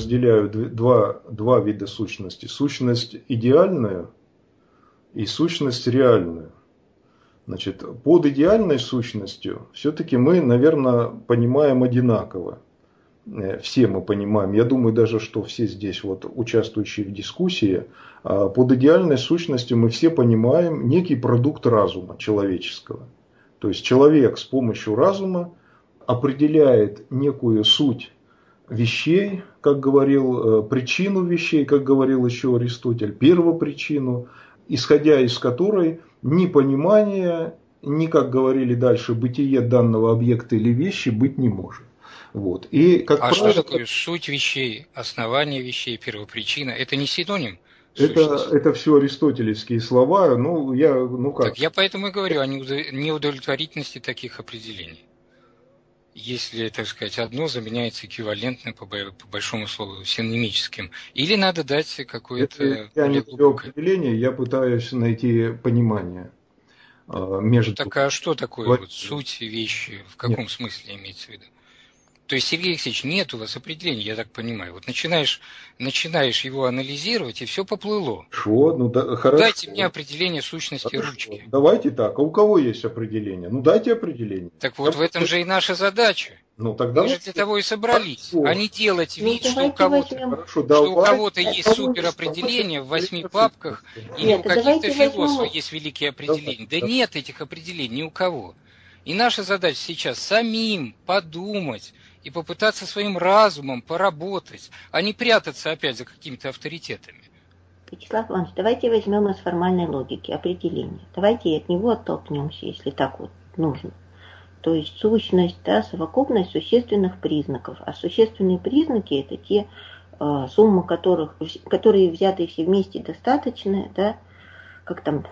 B: два вида сущности. Сущность идеальную и сущность реальную. Значит, под идеальной сущностью все-таки мы, наверное, понимаем одинаково. Все мы понимаем. Я думаю даже, что все здесь вот участвующие в дискуссии, под идеальной сущностью мы все понимаем некий продукт разума человеческого. То есть человек с помощью разума определяет некую суть вещей, как говорил, причину вещей, как говорил еще Аристотель, первопричину, исходя из которой ни понимания, ни, как говорили дальше, бытие данного объекта или вещи быть не может. Вот. И, как правило,
A: что такое суть вещей, основание вещей, первопричина? Это не синоним?
B: Это все аристотелевские слова. Как?
A: Так я поэтому и говорю о неудовлетворительности таких определений. Если, так сказать, одно заменяется эквивалентным, по большому слову, синонимическим. Или надо дать какое-то...
B: Я не глубокое определение, я пытаюсь найти понимание между...
A: Так а что такое вот суть вещи? В каком смысле имеется в виду? То есть, Сергей Алексеевич, нет у вас определения, я так понимаю. Вот начинаешь его анализировать, и все поплыло.
B: Хорошо.
A: Дайте мне определение сущности ручки.
B: Давайте так. А у кого есть определение? Дайте определение.
A: Так вот, в этом же и наша задача. Мы же для того и собрались. Хорошо. А не делать вид, что у кого-то есть суперопределение в 8 папках, или у каких-то философов есть великие определения. Да нет этих определений ни у кого. И наша задача сейчас самим подумать и попытаться своим разумом поработать, а не прятаться опять за какими-то авторитетами.
D: Вячеслав Иванович, давайте возьмем из формальной логики определение. Давайте от него оттолкнемся, если так вот нужно. То есть сущность, совокупность существенных признаков. А существенные признаки – это те суммы, которые взятые все вместе достаточны, да, как там...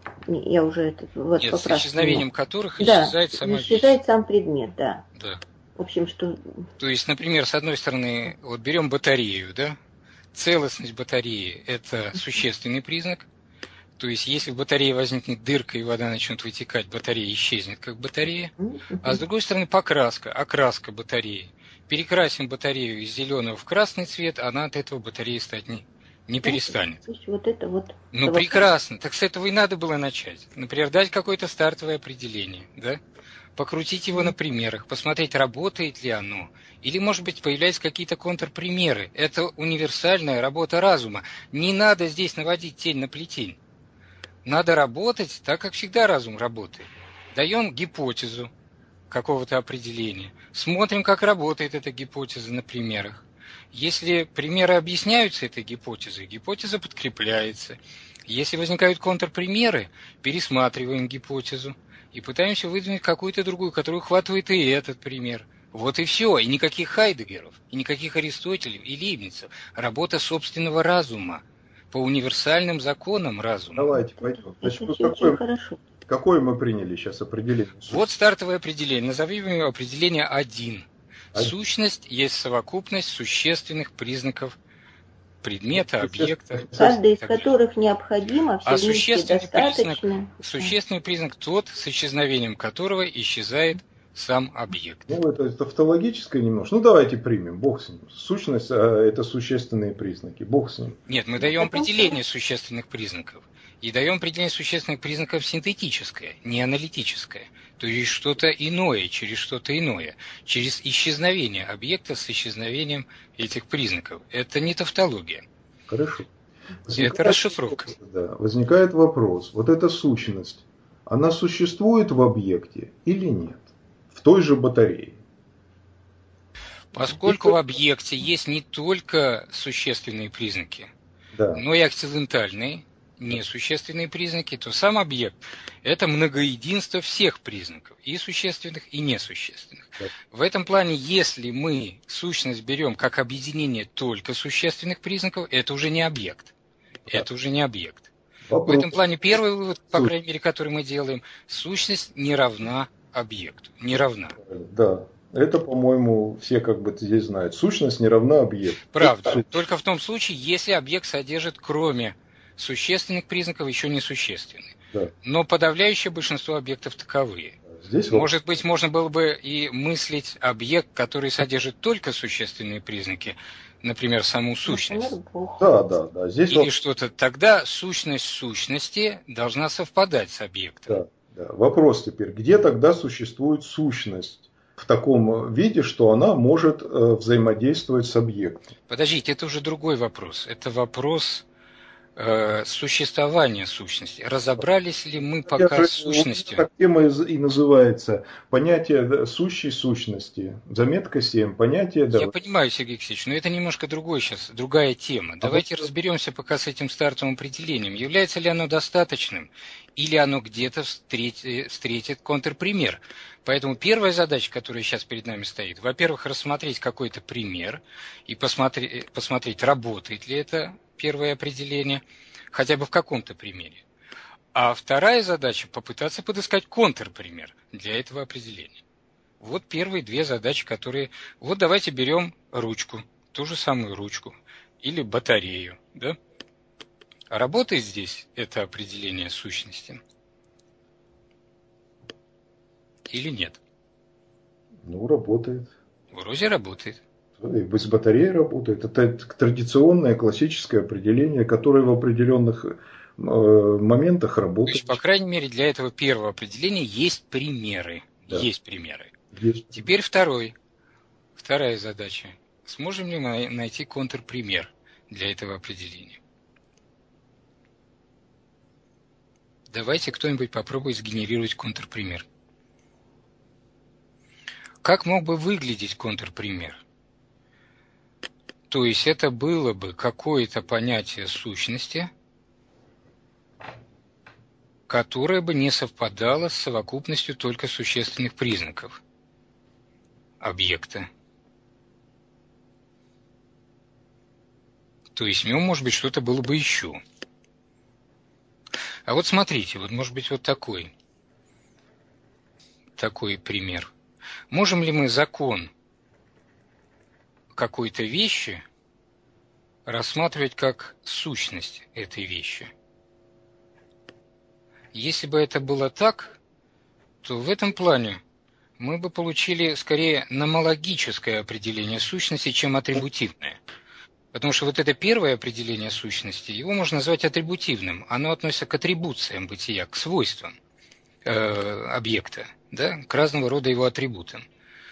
D: Я уже это вот
A: с исчезновением которых
D: исчезает сама вещь. Исчезает сам предмет, да. В общем, что...
A: То есть, например, с одной стороны, вот берем батарею, да? Целостность батареи – это существенный признак. То есть, если в батарее возникнет дырка и вода начнет вытекать, батарея исчезнет как батарея. А с другой стороны, окраска батареи перекрасим батарею из зеленого в красный цвет, она от этого батареи стать не перестанет.
D: То есть вот это вот.
A: Ну, прекрасно. Так с этого и надо было начать. Например, дать какое-то стартовое определение, да? Покрутить его на примерах, посмотреть, работает ли оно. Или, может быть, появляются какие-то контрпримеры. Это универсальная работа разума. Не надо здесь наводить тень на плетень. Надо работать так, как всегда разум работает. Даем гипотезу какого-то определения. Смотрим, как работает эта гипотеза на примерах. Если примеры объясняются этой гипотезой, гипотеза подкрепляется. Если возникают контрпримеры, пересматриваем гипотезу и пытаемся выдвинуть какую-то другую, которая ухватывает и этот пример. Вот и все. И никаких Хайдеггеров, и никаких Аристотелев и Лейбницев. Работа собственного разума по универсальным законам разума.
B: Давайте пойдем. Значит, какое мы приняли сейчас определение?
A: Вот стартовое определение. Назовем его определение 1. Сущность есть совокупность существенных признаков предмета, объекта.
D: Каждый из которых необходимо, все вместе достаточно.
A: Существенный признак тот, с исчезновением которого исчезает сам объект.
B: Ну, это тавтологическое немножко. Ну, давайте примем. Бог с ним. Сущность – это существенные признаки. Бог с ним.
A: Нет, мы даем определение существенных признаков. И даем определение существенных признаков синтетическое, не аналитическое. То есть что-то иное, через что-то иное. Через исчезновение объекта с исчезновением этих признаков. Это не тавтология.
B: Хорошо.
A: Это расшифровка.
B: Да, возникает вопрос. Вот эта сущность, она существует в объекте или нет? В той же батарее.
A: Поскольку в объекте есть не только существенные признаки,
B: да,
A: но и акцидентальные, несущественные признаки, то сам объект – это многоединство всех признаков, и существенных, и несущественных.
B: Да.
A: В этом плане, если мы сущность берем как объединение только существенных признаков, это уже не объект. Да. Это уже не объект. В этом плане первый вывод, по крайней мере, который мы делаем, сущность не равна объекту. Не равна.
B: Да. Это, по-моему, все как бы здесь знают. Сущность не равна объекту.
A: Правда. Только в том случае, если объект содержит, кроме существенных признаков, еще несущественные.
B: Да.
A: Но подавляющее большинство объектов таковые.
B: Здесь
A: может быть, можно было бы и мыслить объект, который содержит только существенные признаки, например, саму сущность.
B: Да. Здесь
A: или что-то. Тогда сущность сущности должна совпадать с объектом.
B: Да. Вопрос теперь, где тогда существует сущность? В таком виде, что она может взаимодействовать с объектом.
A: Подождите, это уже другой вопрос. Это вопрос существования сущности. Разобрались ли мы пока с сущностью?
B: Так тема и называется. Понятие сущей сущности. Заметка 7. Понятие...
A: Я понимаю, Сергей Алексеевич, но это немножко другая тема. Давайте разберемся пока с этим стартовым определением. Является ли оно достаточным? Или оно где-то встретит контрпример? Поэтому первая задача, которая сейчас перед нами стоит, во-первых, рассмотреть какой-то пример и посмотреть, работает ли это первое определение, хотя бы в каком-то примере. А вторая задача – попытаться подыскать контрпример для этого определения. Вот первые две задачи, которые... Вот давайте берем ручку, ту же самую ручку, или батарею, да? А работает здесь это определение сущности? Или нет?
B: Ну, работает.
A: Вроде работает.
B: И без батареи работает. Это традиционное классическое определение, которое в определенных моментах работает.
A: То есть, по крайней мере, для этого первого определения есть примеры. Да. Есть примеры.
B: Есть.
A: Теперь вторая задача. Сможем ли мы найти контрпример для этого определения? Давайте кто-нибудь попробует сгенерировать контрпример. Как мог бы выглядеть контрпример? То есть это было бы какое-то понятие сущности, которое бы не совпадало с совокупностью только существенных признаков объекта. То есть в нем, может быть, что-то было бы еще. А вот смотрите, вот может быть вот такой пример. Можем ли мы закон какой-то вещи рассматривать как сущность этой вещи? Если бы это было так, то в этом плане мы бы получили скорее номологическое определение сущности, чем атрибутивное. Потому что вот это первое определение сущности, его можно назвать атрибутивным. Оно относится к атрибуциям бытия, к свойствам объекта, да, к разного рода его атрибутам.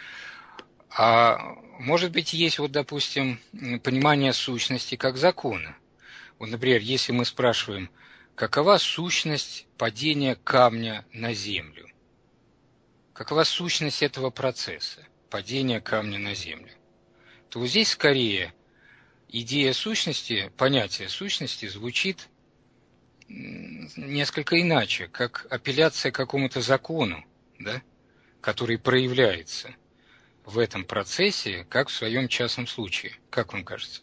A: А может быть, есть, вот, допустим, понимание сущности как закона. Вот, например, если мы спрашиваем, какова сущность падения камня на землю? Какова сущность этого процесса, падения камня на землю? То вот здесь скорее идея сущности, понятие сущности звучит несколько иначе, как апелляция к какому-то закону, да, который проявляется в этом процессе, как в своем частном случае. Как вам кажется?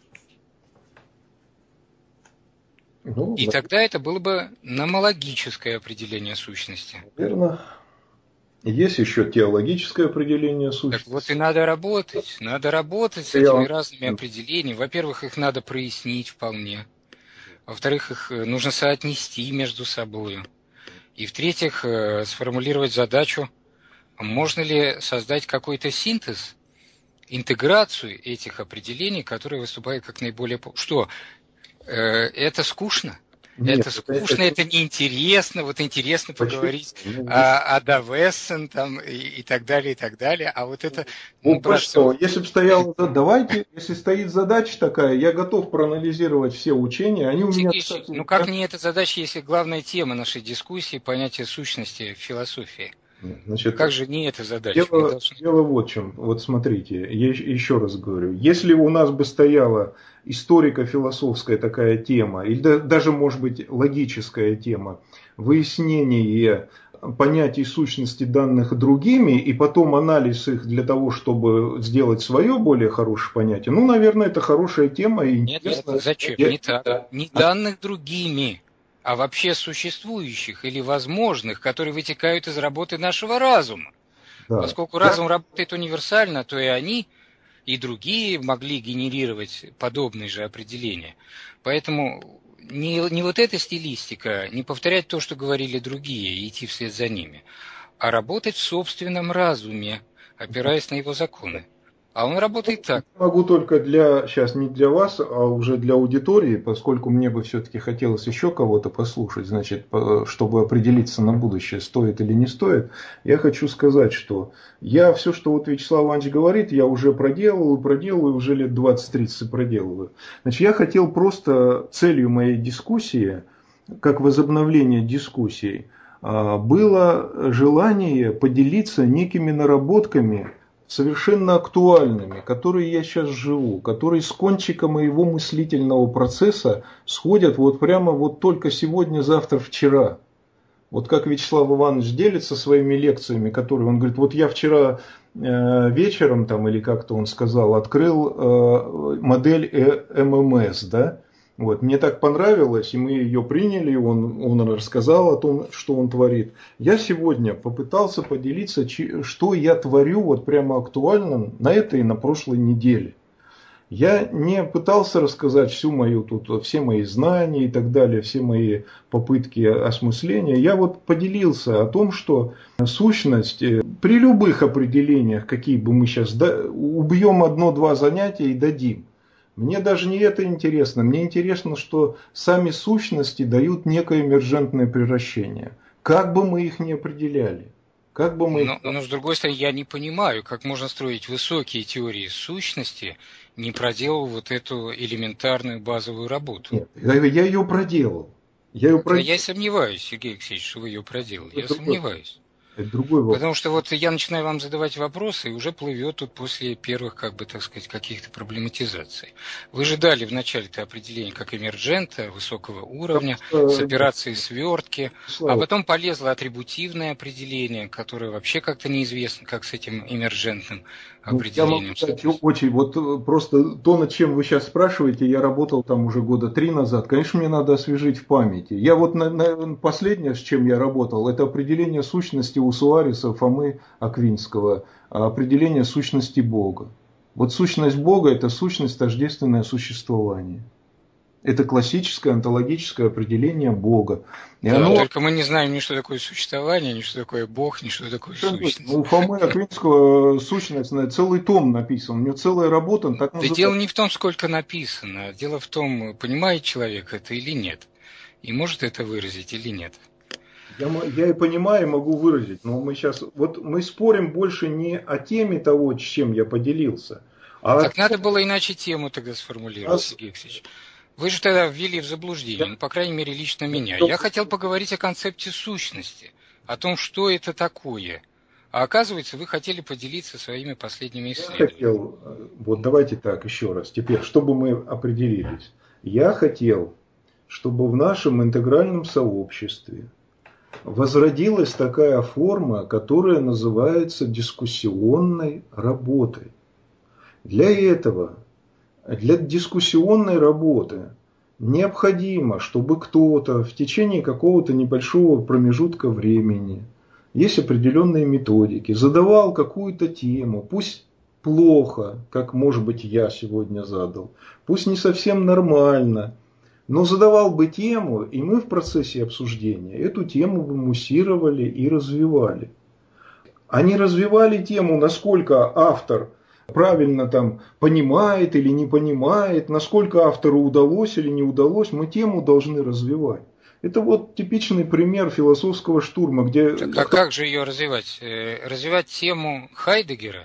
A: И тогда это было бы номологическое определение сущности.
B: Верно. Есть еще теологическое определение сущности.
A: Так вот и надо работать с этими разными определениями. Во-первых, их надо прояснить вполне. Во-вторых, их нужно соотнести между собой. И в-третьих, сформулировать задачу, можно ли создать какой-то синтез, интеграцию этих определений, которые выступают как наиболее... Что? Это скучно? Нет, это скучно, это неинтересно. Вот интересно поговорить о Давессен там, и так далее, а вот это...
B: что, если бы стояла... Давайте, если стоит задача такая, я готов проанализировать все учения, они у меня... Кстати,
A: ну как не эта задача, если главная тема нашей дискуссии — понятие сущности в философии? Значит, как же не эта задача?
B: Дело вот в чем. Вот смотрите, я еще раз говорю. Если у нас бы стояла историко-философская такая тема, или даже, может быть, логическая тема, выяснение понятий сущности данных другими, и потом анализ их для того, чтобы сделать свое более хорошее понятие, ну, наверное, это хорошая тема. И
A: нет, зачем? Не так. Не данных другими, а вообще существующих или возможных, которые вытекают из работы нашего разума. Да. Поскольку разум работает универсально, то и они, и другие могли генерировать подобные же определения. Поэтому не вот эта стилистика, не повторять то, что говорили другие, и идти вслед за ними, а работать в собственном разуме, опираясь на его законы. А он работает так.
B: Могу только сейчас не для вас, а уже для аудитории, поскольку мне бы все-таки хотелось еще кого-то послушать, значит, чтобы определиться на будущее, стоит или не стоит. Я хочу сказать, что я все, что вот Вячеслав Иванович говорит, я уже проделываю, уже лет 20-30 проделываю. Значит, я хотел просто целью моей дискуссии, как возобновление дискуссий, было желание поделиться некими наработками, совершенно актуальными, которые я сейчас живу, которые с кончика моего мыслительного процесса сходят вот прямо вот только сегодня, завтра, вчера. Вот как Вячеслав Иванович делится своими лекциями, которые он говорит, вот я вчера вечером, там, или как-то он сказал, открыл модель ММС, да, вот, мне так понравилось, и мы ее приняли, он рассказал о том, что он творит. Я сегодня попытался поделиться, что я творю вот прямо актуально на этой и на прошлой неделе. Я не пытался рассказать все мои знания и так далее, все мои попытки осмысления. Я вот поделился о том, что сущность при любых определениях, какие бы мы сейчас убьем одно-два занятия и дадим. Мне даже не это интересно. Мне интересно, что сами сущности дают некое эмержентное превращение. Как бы мы их ни определяли.
A: Но с другой стороны, я не понимаю, как можно строить высокие теории сущности, не проделав вот эту элементарную базовую работу.
B: Нет, я ее проделал.
A: Я сомневаюсь, Сергей Алексеевич, что вы ее проделали. Я сомневаюсь.
B: Это другой вопрос.
A: Потому что вот я начинаю вам задавать вопросы, и уже плывет тут после первых, каких-то проблематизаций. Вы же дали в начале-то определение как эмерджента, высокого уровня, с операцией свертки, а потом полезло атрибутивное определение, которое вообще как-то неизвестно, как с этим эмерджентным определением.
B: Вот просто то, над чем вы сейчас спрашиваете, я работал там уже года 3 назад. Конечно, мне надо освежить в памяти. Я вот последнее, с чем я работал, это определение сущности у Суареса, Фомы Аквинского, определение сущности Бога. Вот сущность Бога – это сущность тождественное существование. Это классическое онтологическое определение Бога. И
A: да,
B: оно...
A: Только мы не знаем ни что такое существование, ни что такое Бог, ни что такое сущность.
B: У Фомы Аквинского сущность, целый том написан, у него целая работа, он так называется.
A: Да дело не в том, сколько написано, дело в том, понимает человек это или нет, и может это выразить или нет.
B: Я и понимаю, могу выразить, но мы сейчас, вот мы спорим больше не о теме того, чем я поделился, а
A: так надо было иначе тему тогда сформулировать, Сергей Алексеевич. Вы же тогда ввели в заблуждение, ну, по крайней мере, лично меня. Я хотел поговорить о концепте сущности, о том, что это такое. А оказывается, вы хотели поделиться своими последними исследованиями.
B: Я хотел, вот давайте так еще раз, теперь, чтобы мы определились. Я хотел, чтобы в нашем интегральном сообществе возродилась такая форма, которая называется дискуссионной работой. Для этого, для дискуссионной работы необходимо, чтобы кто-то в течение какого-то небольшого промежутка времени, есть определенные методики, задавал какую-то тему, пусть плохо, как может быть я сегодня задал, пусть не совсем нормально, но задавал бы тему, и мы в процессе обсуждения эту тему бы муссировали и развивали. Они развивали тему, насколько автор правильно там понимает или не понимает, насколько автору удалось или не удалось, мы тему должны развивать. Это вот типичный пример философского штурма, где...
A: Так, а как же ее развивать? Развивать тему Хайдеггера?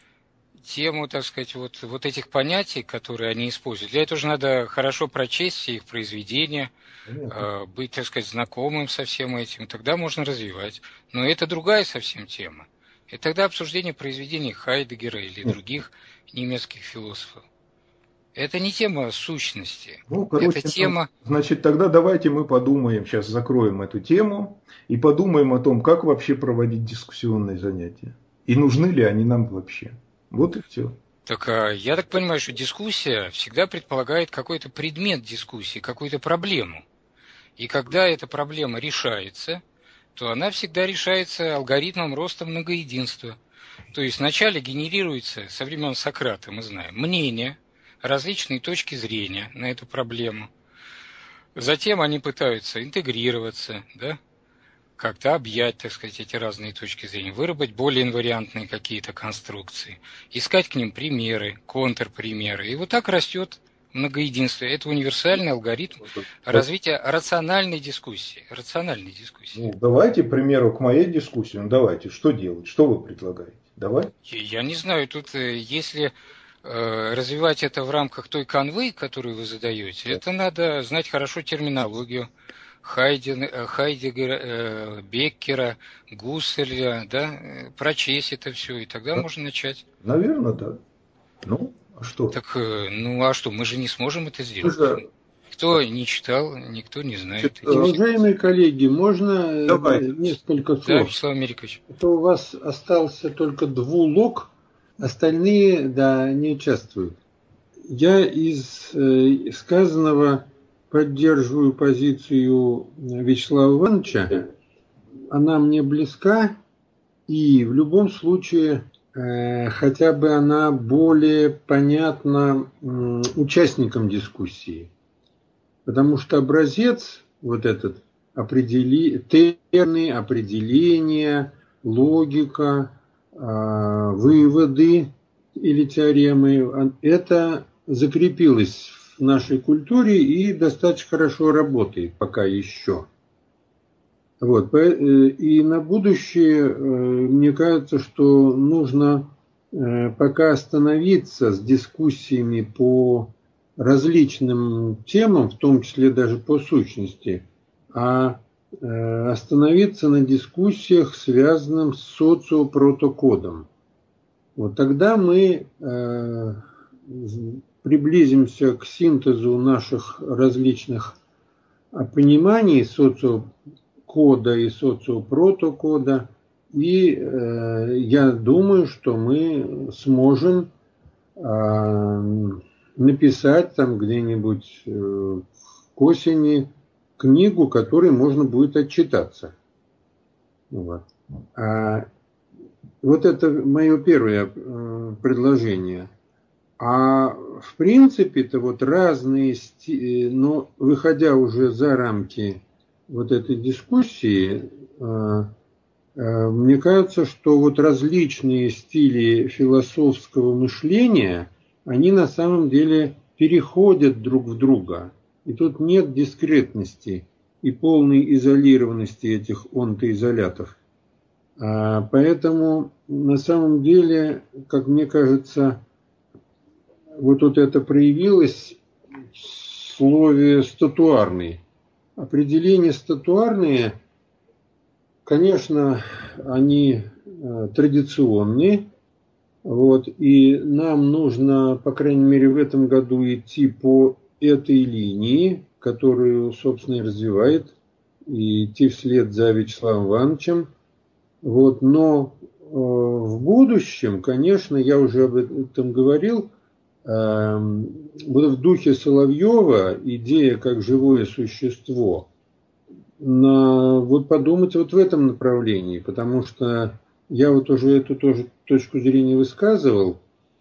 A: Тему, так сказать, вот этих понятий, которые они используют. Для этого же надо хорошо прочесть все их произведения, быть, так сказать, знакомым со всем этим. Тогда можно развивать. Но это другая совсем тема. И тогда обсуждение произведений Хайдеггера или других немецких философов. Это не тема сущности.
B: Ну, короче,
A: это тема...
B: Значит, тогда давайте мы подумаем, сейчас закроем эту тему и подумаем о том, как вообще проводить дискуссионные занятия. И нужны ли они нам вообще. Вот и все.
A: Так я так понимаю, что дискуссия всегда предполагает какой-то предмет дискуссии, какую-то проблему. И когда эта проблема решается, то она всегда решается алгоритмом роста многоединства. То есть вначале генерируется, со времен Сократа мы знаем, мнение, различные точки зрения на эту проблему. Затем они пытаются интегрироваться, да, как-то объять, так сказать, эти разные точки зрения, выработать более инвариантные какие-то конструкции, искать к ним примеры, контрпримеры. И вот так растет многоединство. Это универсальный алгоритм развития рациональной дискуссии.
B: Ну, давайте, к примеру, к моей дискуссии. Ну, давайте, что делать? Что вы предлагаете? Давай.
A: Я не знаю, тут если развивать это в рамках той канвы, которую вы задаете, это надо знать хорошо терминологию Хайдеггера, Беккера, Гусселя, да, прочесть это все, и тогда можно начать.
B: Наверное, да. Ну, а что?
A: Так, ну а что, мы же не сможем это сделать. Кто не читал, никто не знает.
E: Уважаемые коллеги, можно несколько слов?
A: Да, Вячеслав Америкович.
E: Это у вас остался только двулог, остальные, да, не участвуют. Я из сказанного поддерживаю позицию Вячеслава Ивановича. Она мне близка, и в любом случае хотя бы она более понятна участникам дискуссии. Потому что образец, вот этот, термины, определения, логика, выводы или теоремы, это закрепилось в нашей культуре и достаточно хорошо работает пока еще. Вот. И на будущее, мне кажется, что нужно пока остановиться с дискуссиями по различным темам, в том числе даже по сущности, а остановиться на дискуссиях, связанных с социопротокодом. Вот тогда мы приблизимся к синтезу наших различных пониманий социокода и социопротокода, и я думаю, что мы сможем написать там где-нибудь к осени книгу, которой можно будет отчитаться. Вот. Вот это мое первое предложение. А в принципе-то вот разные, но выходя уже за рамки вот этой дискуссии, мне кажется, что вот различные стили философского мышления, они на самом деле переходят друг в друга. И тут нет дискретности и полной изолированности этих онтоизолятов. Поэтому на самом деле, как мне кажется, вот это проявилось в слове «статуарный». Определения статуарные, конечно, они традиционные, вот, и нам нужно, по крайней мере, в этом году идти по этой линии, которую, собственно, и развивает, и идти вслед за Вячеславом Ивановичем. Вот, но в будущем, конечно, я уже об этом говорил, в духе Соловьева идея как живое существо, вот подумать вот в этом направлении, потому что я вот уже эту тоже точку зрения высказывал,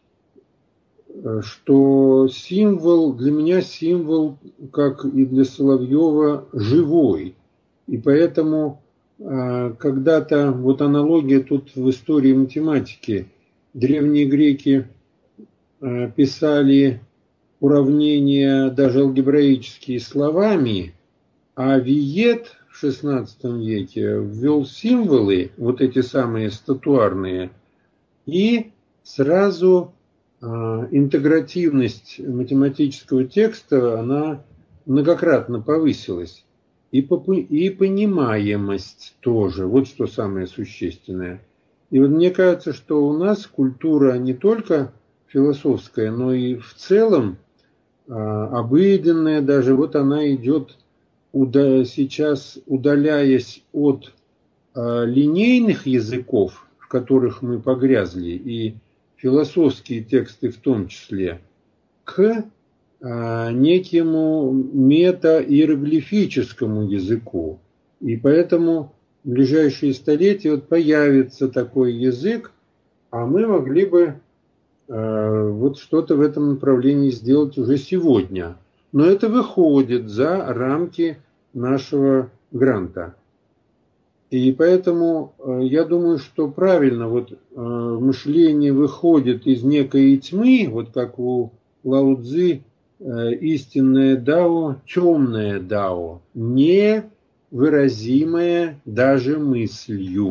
E: что символ, для меня символ, как и для Соловьева, живой. И поэтому когда-то, вот аналогия тут в истории математики, древние греки писали уравнения даже алгебраические словами, а Виет в XVI веке ввел символы, вот эти самые статуарные, и сразу интегративность математического текста, она многократно повысилась. И понимаемость тоже, вот что самое существенное. И вот мне кажется, что у нас культура не только философская, но и в целом обыденная даже, вот она идет сейчас, удаляясь от линейных языков, в которых мы погрязли, и философские тексты в том числе, к некому мета-иероглифическому языку. И поэтому в ближайшие столетия вот появится такой язык, а мы могли бы вот что-то в этом направлении сделать уже сегодня. Но это выходит за рамки нашего гранта. И поэтому я думаю, что правильно вот мышление выходит из некой тьмы, вот как у Лао Цзы, истинное дао, темное дао, невыразимое даже мыслью.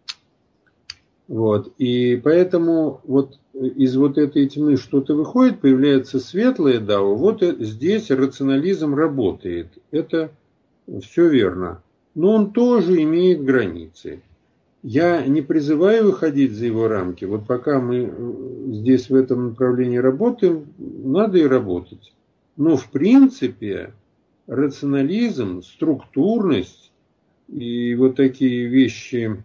E: Вот. И поэтому вот из вот этой тьмы что-то выходит, появляется светлое дао. Вот здесь рационализм работает. Это все верно. Но он тоже имеет границы. Я не призываю выходить за его рамки. Вот пока мы здесь в этом направлении работаем, надо и работать. Но в принципе рационализм, структурность и вот такие вещи,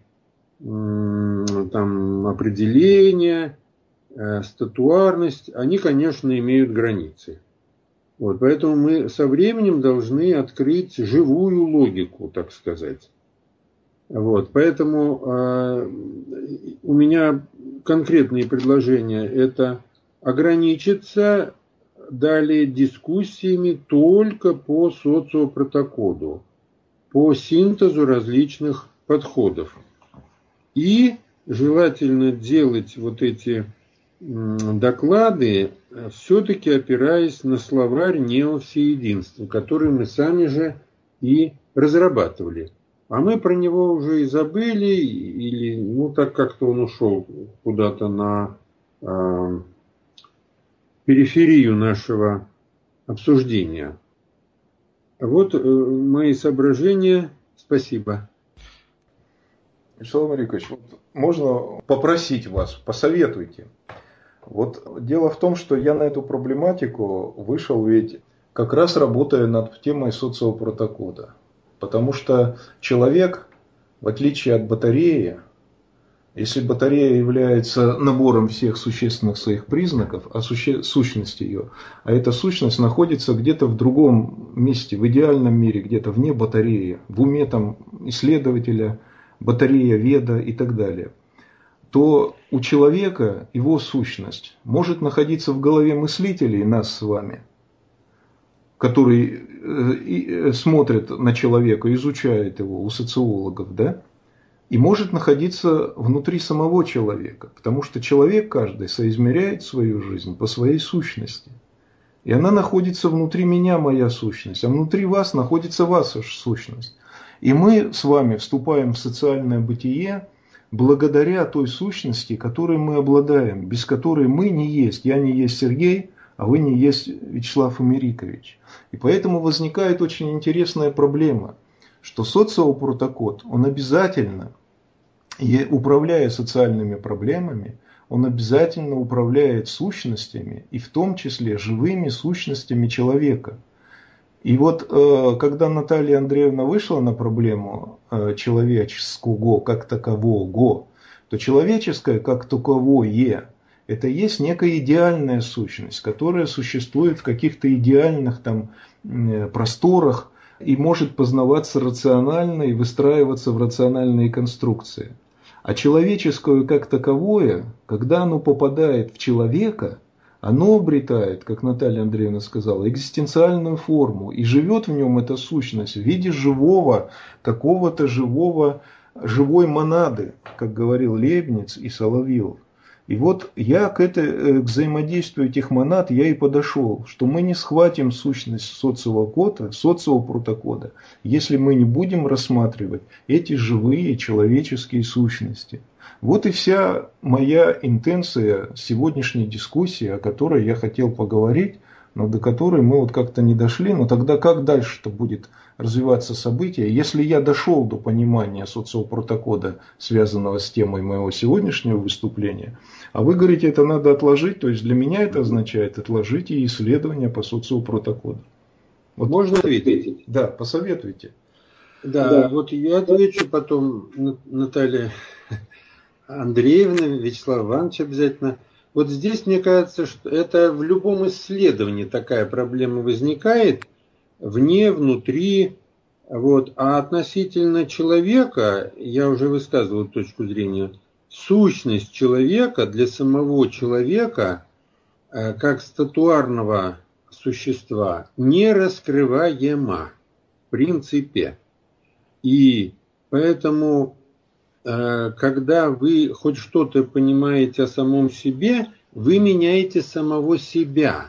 E: там, определения, статуарность, они, конечно, имеют границы. Вот, поэтому мы со временем должны открыть живую логику, так сказать. Вот, поэтому у меня конкретные предложения – это ограничиться далее дискуссиями только по социопротокоду, по синтезу различных подходов. И желательно делать вот эти доклады, все-таки опираясь на словарь неовсеединства, который мы сами же и разрабатывали. А мы про него уже и забыли, или ну так как-то он ушел куда-то на периферию нашего обсуждения. Вот мои соображения. Спасибо.
B: Вячеслав Марикович, вот можно попросить вас, посоветуйте. Вот дело в том, что я на эту проблематику вышел ведь как раз работая над темой социопротокода. Потому что человек, в отличие от батареи, если батарея является набором всех существенных своих признаков, сущность ее, а эта сущность находится где-то в другом месте, в идеальном мире, где-то вне батареи, в уме там исследователя, батарея, веда и так далее, то у человека его сущность может находиться в голове мыслителей, нас с вами, которые смотрят на человека, изучают его, у социологов, да, и может находиться внутри самого человека, потому что человек каждый соизмеряет свою жизнь по своей сущности. И она находится внутри меня, моя сущность, а внутри вас находится ваша сущность. И мы с вами вступаем в социальное бытие благодаря той сущности, которой мы обладаем, без которой мы не есть. Я не есть Сергей, а вы не есть Вячеслав Америкович. И поэтому возникает очень интересная проблема, что социопротокод, он обязательно, и управляя социальными проблемами, он обязательно управляет сущностями, и в том числе живыми сущностями человека. И вот когда Наталья Андреевна вышла на проблему человеческого как такового, то человеческое как таковое – это есть некая идеальная сущность, которая существует в каких-то идеальных там просторах и может познаваться рационально и выстраиваться в рациональные конструкции. А человеческое как таковое, когда оно попадает в человека, оно обретает, как Наталья Андреевна сказала, экзистенциальную форму, и живет в нем эта сущность в виде живой монады, как говорил Лейбниц и Соловьев. И вот я к взаимодействию этих монад я и подошел, что мы не схватим сущность социопротокода, если мы не будем рассматривать эти живые человеческие сущности. Вот и вся моя интенция сегодняшней дискуссии, о которой я хотел поговорить, но до которой мы вот как-то не дошли. Но тогда как дальше-то будет развиваться событие? Если я дошел до понимания социопротокода, связанного с темой моего сегодняшнего выступления, а вы говорите, это надо отложить, то есть для меня это означает отложить и исследования по социопротокоду. Вот.
E: Можно ответить?
B: Да, посоветуйте.
E: Да, вот я отвечу потом, Наталья Андреевна, Вячеслав Иванович обязательно. Вот здесь, мне кажется, что это в любом исследовании такая проблема возникает, вне, внутри. Вот. А относительно человека, я уже высказывал точку зрения, сущность человека для самого человека, как статуарного существа, не раскрываема в принципе. И поэтому, когда вы хоть что-то понимаете о самом себе, вы меняете самого себя.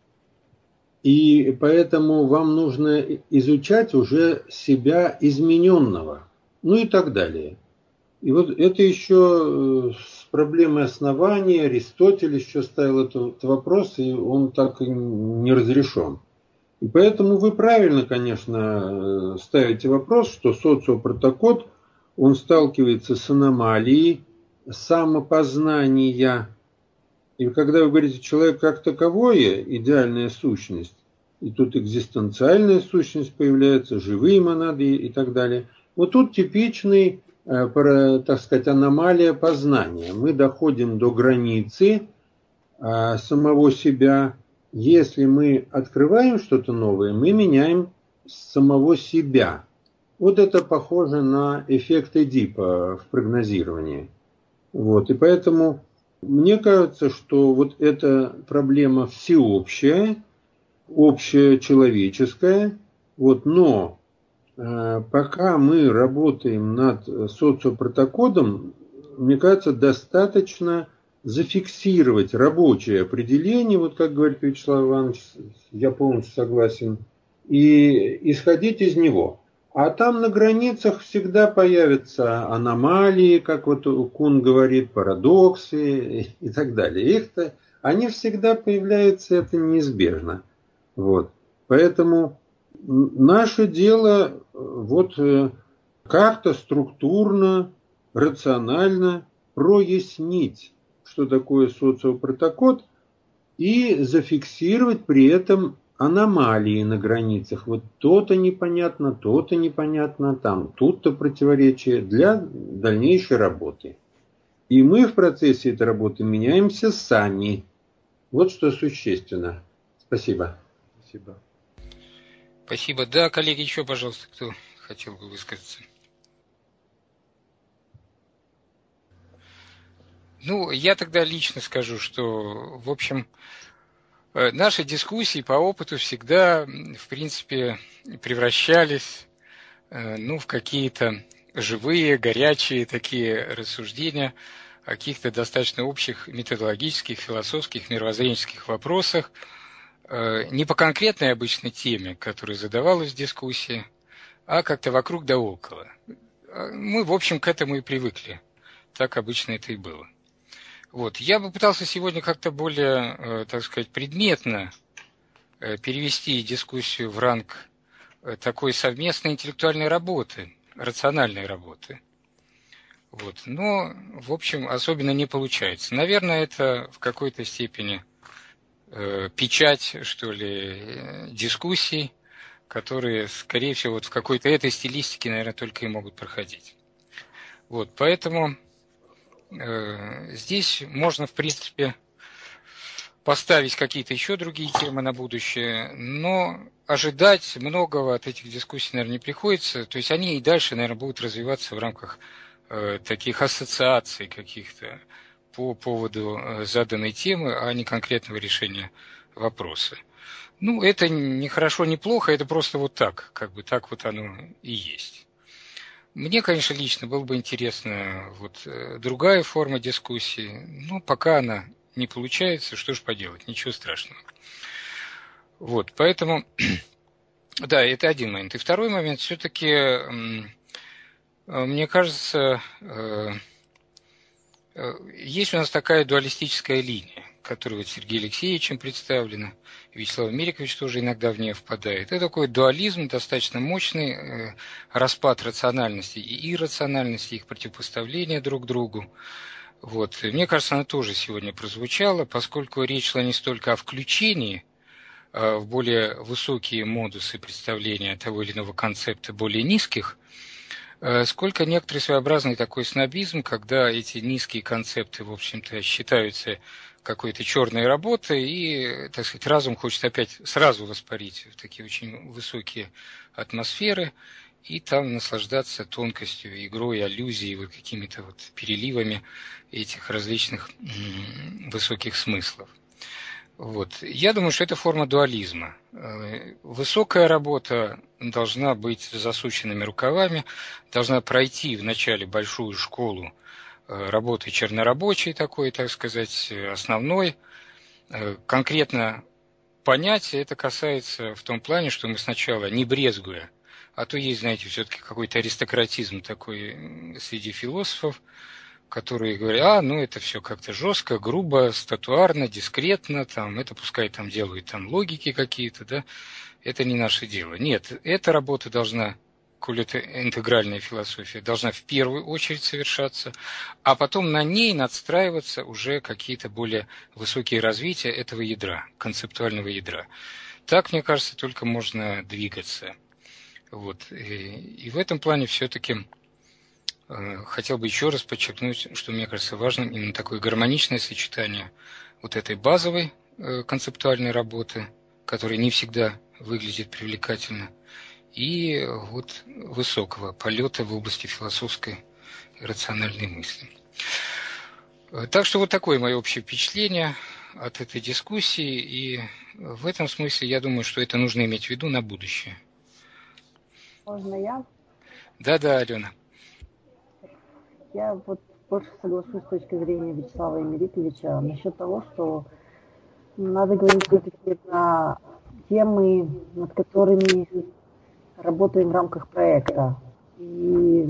E: И поэтому вам нужно изучать уже себя измененного. Ну и так далее. И вот это еще с проблемой основания. Аристотель еще ставил этот вопрос, и он так и не разрешен. И поэтому вы правильно, конечно, ставите вопрос, что социопротокод, он сталкивается с аномалией самопознания. И когда вы говорите человек как таковое, идеальная сущность, и тут экзистенциальная сущность появляется, живые монады и так далее, вот тут типичный, так сказать, аномалия познания. Мы доходим до границы самого себя. Если мы открываем что-то новое, мы меняем самого себя. Вот это похоже на эффект Эдипа в прогнозировании. Вот. И поэтому мне кажется, что вот эта проблема всеобщая, общечеловеческая, вот, но пока мы работаем над социопротокодом, мне кажется, достаточно зафиксировать рабочее определение, вот как говорит Вячеслав Иванович, я полностью согласен, и исходить из него. А там на границах всегда появятся аномалии, как вот Кун говорит, парадоксы и так далее. Они всегда появляются, это неизбежно. Вот. Поэтому наше дело вот как-то структурно, рационально прояснить, что такое социопротокод, и зафиксировать при этом аномалии на границах. Вот то-то непонятно, там, тут-то противоречие для дальнейшей работы. И мы в процессе этой работы меняемся сами. Вот что существенно. Спасибо.
A: Спасибо. Да, коллеги, еще, пожалуйста, кто хотел бы высказаться. Ну, я тогда лично скажу, что, в общем, наши дискуссии по опыту всегда, в принципе, превращались, в какие-то живые, горячие такие рассуждения о каких-то достаточно общих методологических, философских, мировоззренческих вопросах, не по конкретной обычной теме, которая задавалась в дискуссии, а как-то вокруг да около. Мы, в общем, к этому и привыкли. Так обычно это и было. Вот. Я бы пытался сегодня как-то более, так сказать, предметно перевести дискуссию в ранг такой совместной интеллектуальной работы, рациональной работы. Вот. Но, в общем, особенно не получается. Наверное, это в какой-то степени печать, что ли, дискуссий, которые, скорее всего, вот в какой-то этой стилистике, наверное, только и могут проходить. Вот. Поэтому здесь можно, в принципе, поставить какие-то еще другие темы на будущее, но ожидать многого от этих дискуссий, наверное, не приходится. То есть они и дальше, наверное, будут развиваться в рамках таких ассоциаций каких-то по поводу заданной темы, а не конкретного решения вопроса. Ну, это не хорошо, не плохо, это просто вот так, как бы так вот оно и есть. Мне, конечно, лично было бы интересно вот другая форма дискуссии, но пока она не получается, что ж поделать, ничего страшного. Вот, поэтому, да, это один момент. И второй момент, все-таки, мне кажется, есть у нас такая дуалистическая линия, которая вот Сергеем Алексеевичем представлена, Вячеслав Мирикович тоже иногда в нее впадает. Это такой дуализм, достаточно мощный, распад рациональности и иррациональности, их противопоставление друг другу. Вот. И мне кажется, она тоже сегодня прозвучала, поскольку речь шла не столько о включении в более высокие модусы представления того или иного концепта более низких, сколько некоторый своеобразный такой снобизм, когда эти низкие концепты, в общем-то, считаются какой-то черной работой, и, так сказать, разум хочет опять сразу воспарить в такие очень высокие атмосферы, и там наслаждаться тонкостью, игрой, аллюзией, вот какими-то вот переливами этих различных высоких смыслов. Вот. Я думаю, что это форма дуализма. Высокая работа должна быть с засученными рукавами, должна пройти вначале большую школу работы чернорабочей такой, так сказать, основной. Конкретно понятие это касается в том плане, что мы сначала, не брезгуя, а то есть, знаете, все-таки какой-то аристократизм такой среди философов, которые говорят, это все как-то жестко, грубо, статуарно, дискретно, там, это пускай там делают там логики какие-то, да, это не наше дело. Нет, эта работа должна, коли это интегральная философия, должна в первую очередь совершаться, а потом на ней надстраиваться уже какие-то более высокие развития этого ядра, концептуального ядра. Так, мне кажется, только можно двигаться. Вот. И в этом плане все-таки хотел бы еще раз подчеркнуть, что мне кажется важным именно такое гармоничное сочетание вот этой базовой концептуальной работы, которая не всегда выглядит привлекательно, и вот высокого полета в области философской и рациональной мысли. Так что вот такое мое общее впечатление от этой дискуссии, и в этом смысле я думаю, что это нужно иметь в виду на будущее.
F: Можно я?
A: Да, Алена.
F: Я вот больше соглашусь с точки зрения Вячеслава Мириковича насчет того, что надо говорить все-таки на темы, над которыми работаем в рамках проекта. И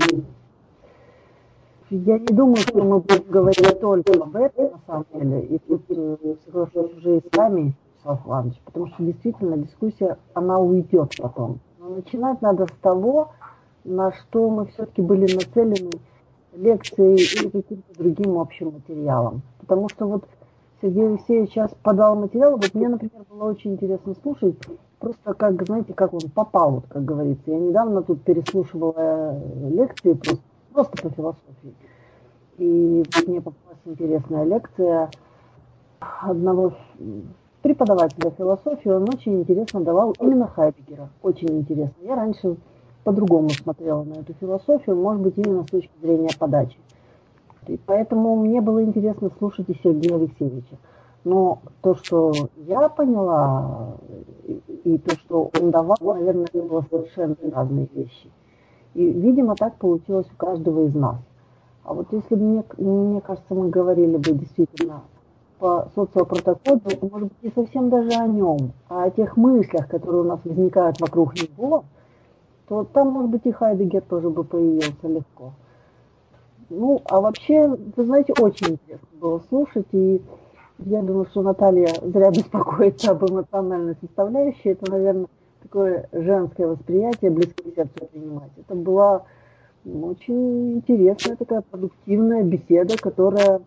F: я не думаю, что мы будем говорить только об этом, на самом деле. И тут соглашусь уже и с вами, Вячеслав Иванович, потому что действительно дискуссия, она уйдет потом. Но начинать надо с того, на что мы все-таки были нацелены лекцией или каким-то другим общим материалом. Потому что вот Сергей Алексеевич сейчас подал материал, вот мне, например, было очень интересно слушать, просто как, знаете, как он попал, вот как говорится. Я недавно тут переслушивала лекции просто по философии. И мне попалась интересная лекция одного преподавателя философии, он очень интересно давал именно Хайдеггера, очень интересно. Я раньше по-другому смотрела на эту философию, может быть, именно с точки зрения подачи. И поэтому мне было интересно слушать и Сергея Алексеевича. Но то, что я поняла, и то, что он давал, наверное, это было совершенно разные вещи. И, видимо, так получилось у каждого из нас. А вот если бы, мне кажется, мы говорили бы действительно по социопротоколу, может быть, не совсем даже о нем, а о тех мыслях, которые у нас возникают вокруг него, то там, может быть, и Хайдеггер тоже бы появился легко. Ну, а вообще, вы знаете, очень интересно было слушать, и я думаю, что Наталья зря беспокоится об эмоциональной составляющей. Это, наверное, такое женское восприятие, близко к сердцу принимать. Это была очень интересная такая продуктивная беседа, которая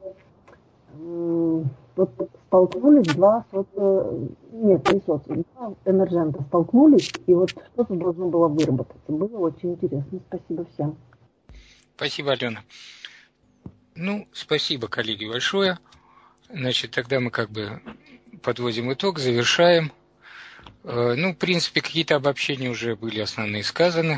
F: вот столкнулись два эмерджента столкнулись, и вот что-то должно было выработаться. Было очень интересно. Спасибо всем.
A: Спасибо, Алена. Ну, спасибо, коллеги, большое. Значит, тогда мы как бы подводим итог, завершаем. Ну, в принципе, какие-то обобщения уже были основные сказаны.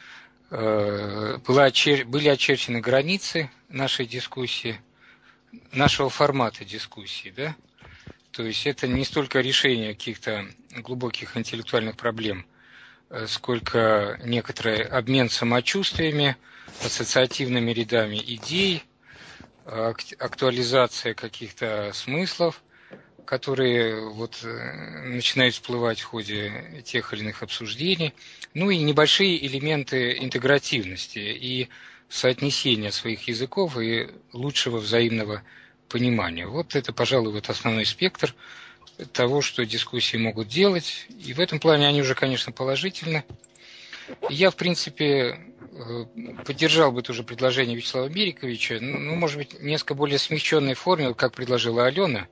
A: Были очерчены границы нашей дискуссии, нашего формата дискуссии, да? То есть это не столько решение каких-то глубоких интеллектуальных проблем, сколько некоторый обмен самочувствиями, ассоциативными рядами идей, актуализация каких-то смыслов, которые вот начинают всплывать в ходе тех или иных обсуждений, ну и небольшие элементы интегративности и соотнесения своих языков и лучшего взаимного понимания. Вот это, пожалуй, вот основной спектр того, что дискуссии могут делать, и в этом плане они уже, конечно, положительны. Я, в принципе, поддержал бы тоже предложение Вячеслава Берековича, ну, может быть, в несколько более смягченной форме, как предложила Алена,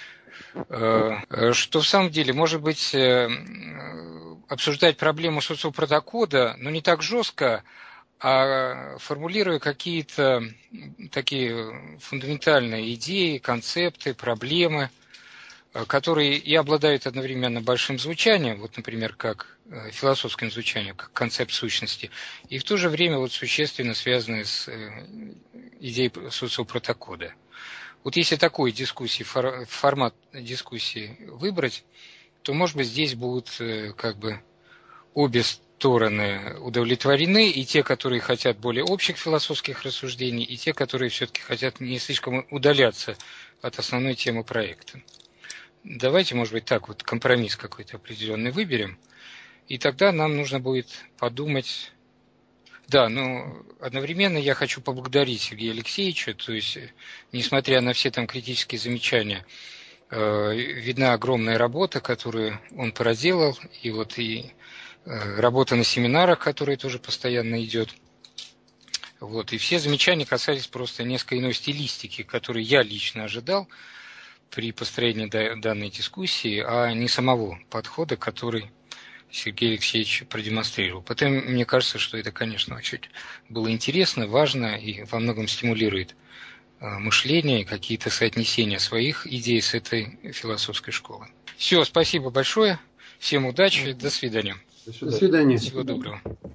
A: что в самом деле, может быть, обсуждать проблему социопротокода, но не так жестко, а формулируя какие-то такие фундаментальные идеи, концепты, проблемы, которые и обладают одновременно большим звучанием, вот, например, как философским звучанием, как концепт сущности, и в то же время вот существенно связаны с идеей социопротокода. Вот если такой формат дискуссии выбрать, то, может быть, здесь будут как бы обе стороны удовлетворены, и те, которые хотят более общих философских рассуждений, и те, которые все-таки хотят не слишком удаляться от основной темы проекта. Давайте, может быть, так вот компромисс какой-то определенный выберем, и тогда нам нужно будет подумать. Да, но одновременно я хочу поблагодарить Сергея Алексеевича, то есть, несмотря на все там критические замечания, видна огромная работа, которую он проделал, и вот и работа на семинарах, которая тоже постоянно идет. Вот, и все замечания касались просто несколько иной стилистики, которую я лично ожидал при построении данной дискуссии, а не самого подхода, который Сергей Алексеевич продемонстрировал. Поэтому мне кажется, что это, конечно, очень было интересно, важно и во многом стимулирует мышление и какие-то соотнесения своих идей с этой философской школы. Все, спасибо большое, всем удачи, до свидания.
E: До свидания.
A: Всего доброго.